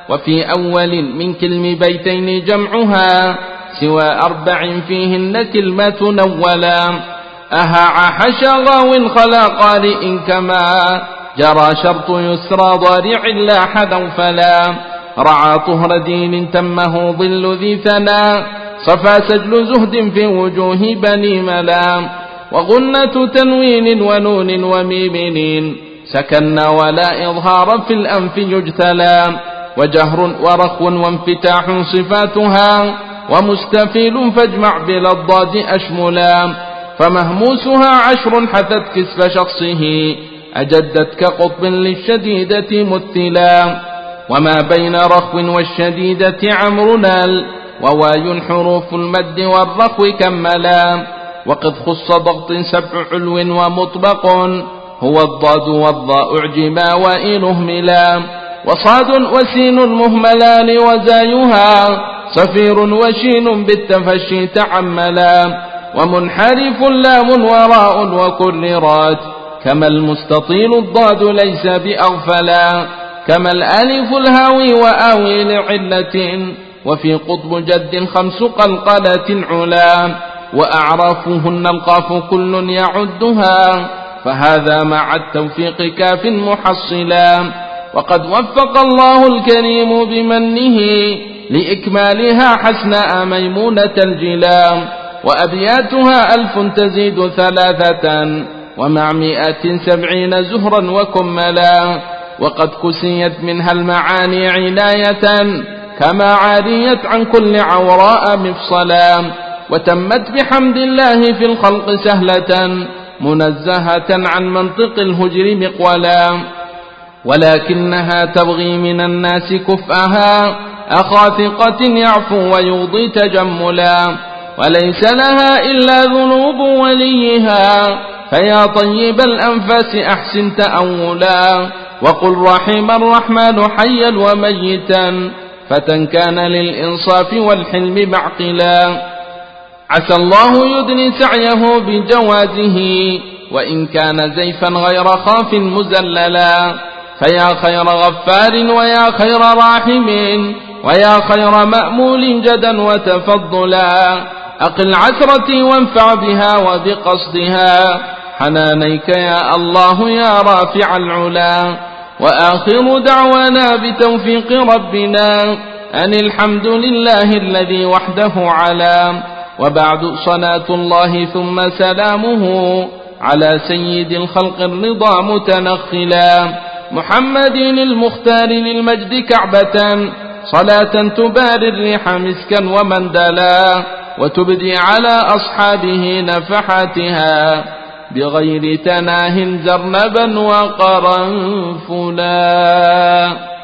Speaker 3: وفي أول من كلم بيتين جمعها سوى 4 فيهن كلمة نولا أهع حشغاو خلا قارئ كما جرى شرط يسرى ضارع لا حدا فلا رعى طهر دين تمه ظل ذي ثنا صفى سجل زهد في وجوه بني ملا وغنة تنوين ونون وميمين سكن ولا إظهار في الأنف يجتلى وجهر ورخو وانفتاح صفاتها ومستفيل فاجمع بلا الضاد أشملا فمهموسها 10 حثت كسف شخصه أجدت كقطب للشديدة مثلا وما بين رخو والشديدة عمرنا وواي حروف المد والرخو كملا وقد خص ضغط 7 علو ومطبق هو الضاد والضاء اعجما وإنه ملا وصاد وسين المهملان وزايها صفير وشين بالتفشي تعملا ومنحرف لام وراء وكررات كما المستطيل الضاد ليس بأغفلا كما الألف الهاوي وآوي لعلة وفي قطب جد 5 قلقلة علا وأعرافهن القاف كل يعدها فهذا مع التوفيق كاف محصلا وقد وفق الله الكريم بمنه لإكمالها حسناء ميمونة الجلا وأبياتها 1000 تزيد 3 ومع 170 زهرا وكملا وقد كسيت منها المعاني عناية كما عاريت عن كل عوراء مفصلا وتمت بحمد الله في الخلق سهلة منزهة عن منطق الهجر مقولا ولكنها تبغي من الناس كفءها أخا ثقة يعفو ويغضي تجملا وليس لها إلا ذنوب وليها فيا طيب الأنفاس أحسن تأولا وقل رحم الرحمن حيا وميتا فتى كان للإنصاف والحلم معقلا عسى الله يدني سعيه بجوازه وإن كان زيفا غير خاف مزللا فيا خير غفار ويا خير راحم ويا خير مأمول جدا وتفضلا أقل عثرتي وانفع بها وبقصدها حنانيك يا الله يا رافع العلا وآخر دعوانا بتوفيق ربنا أن الحمد لله الذي وحده علا وبعد صلاة الله ثم سلامه على سيد الخلق الرضا متنخلا محمد المختار للمجد كعبة صلاة تباري الريح مسكا ومندلا وتبدي على أصحابه نفحاتها بغير تناه زرنبا وقرنفلا.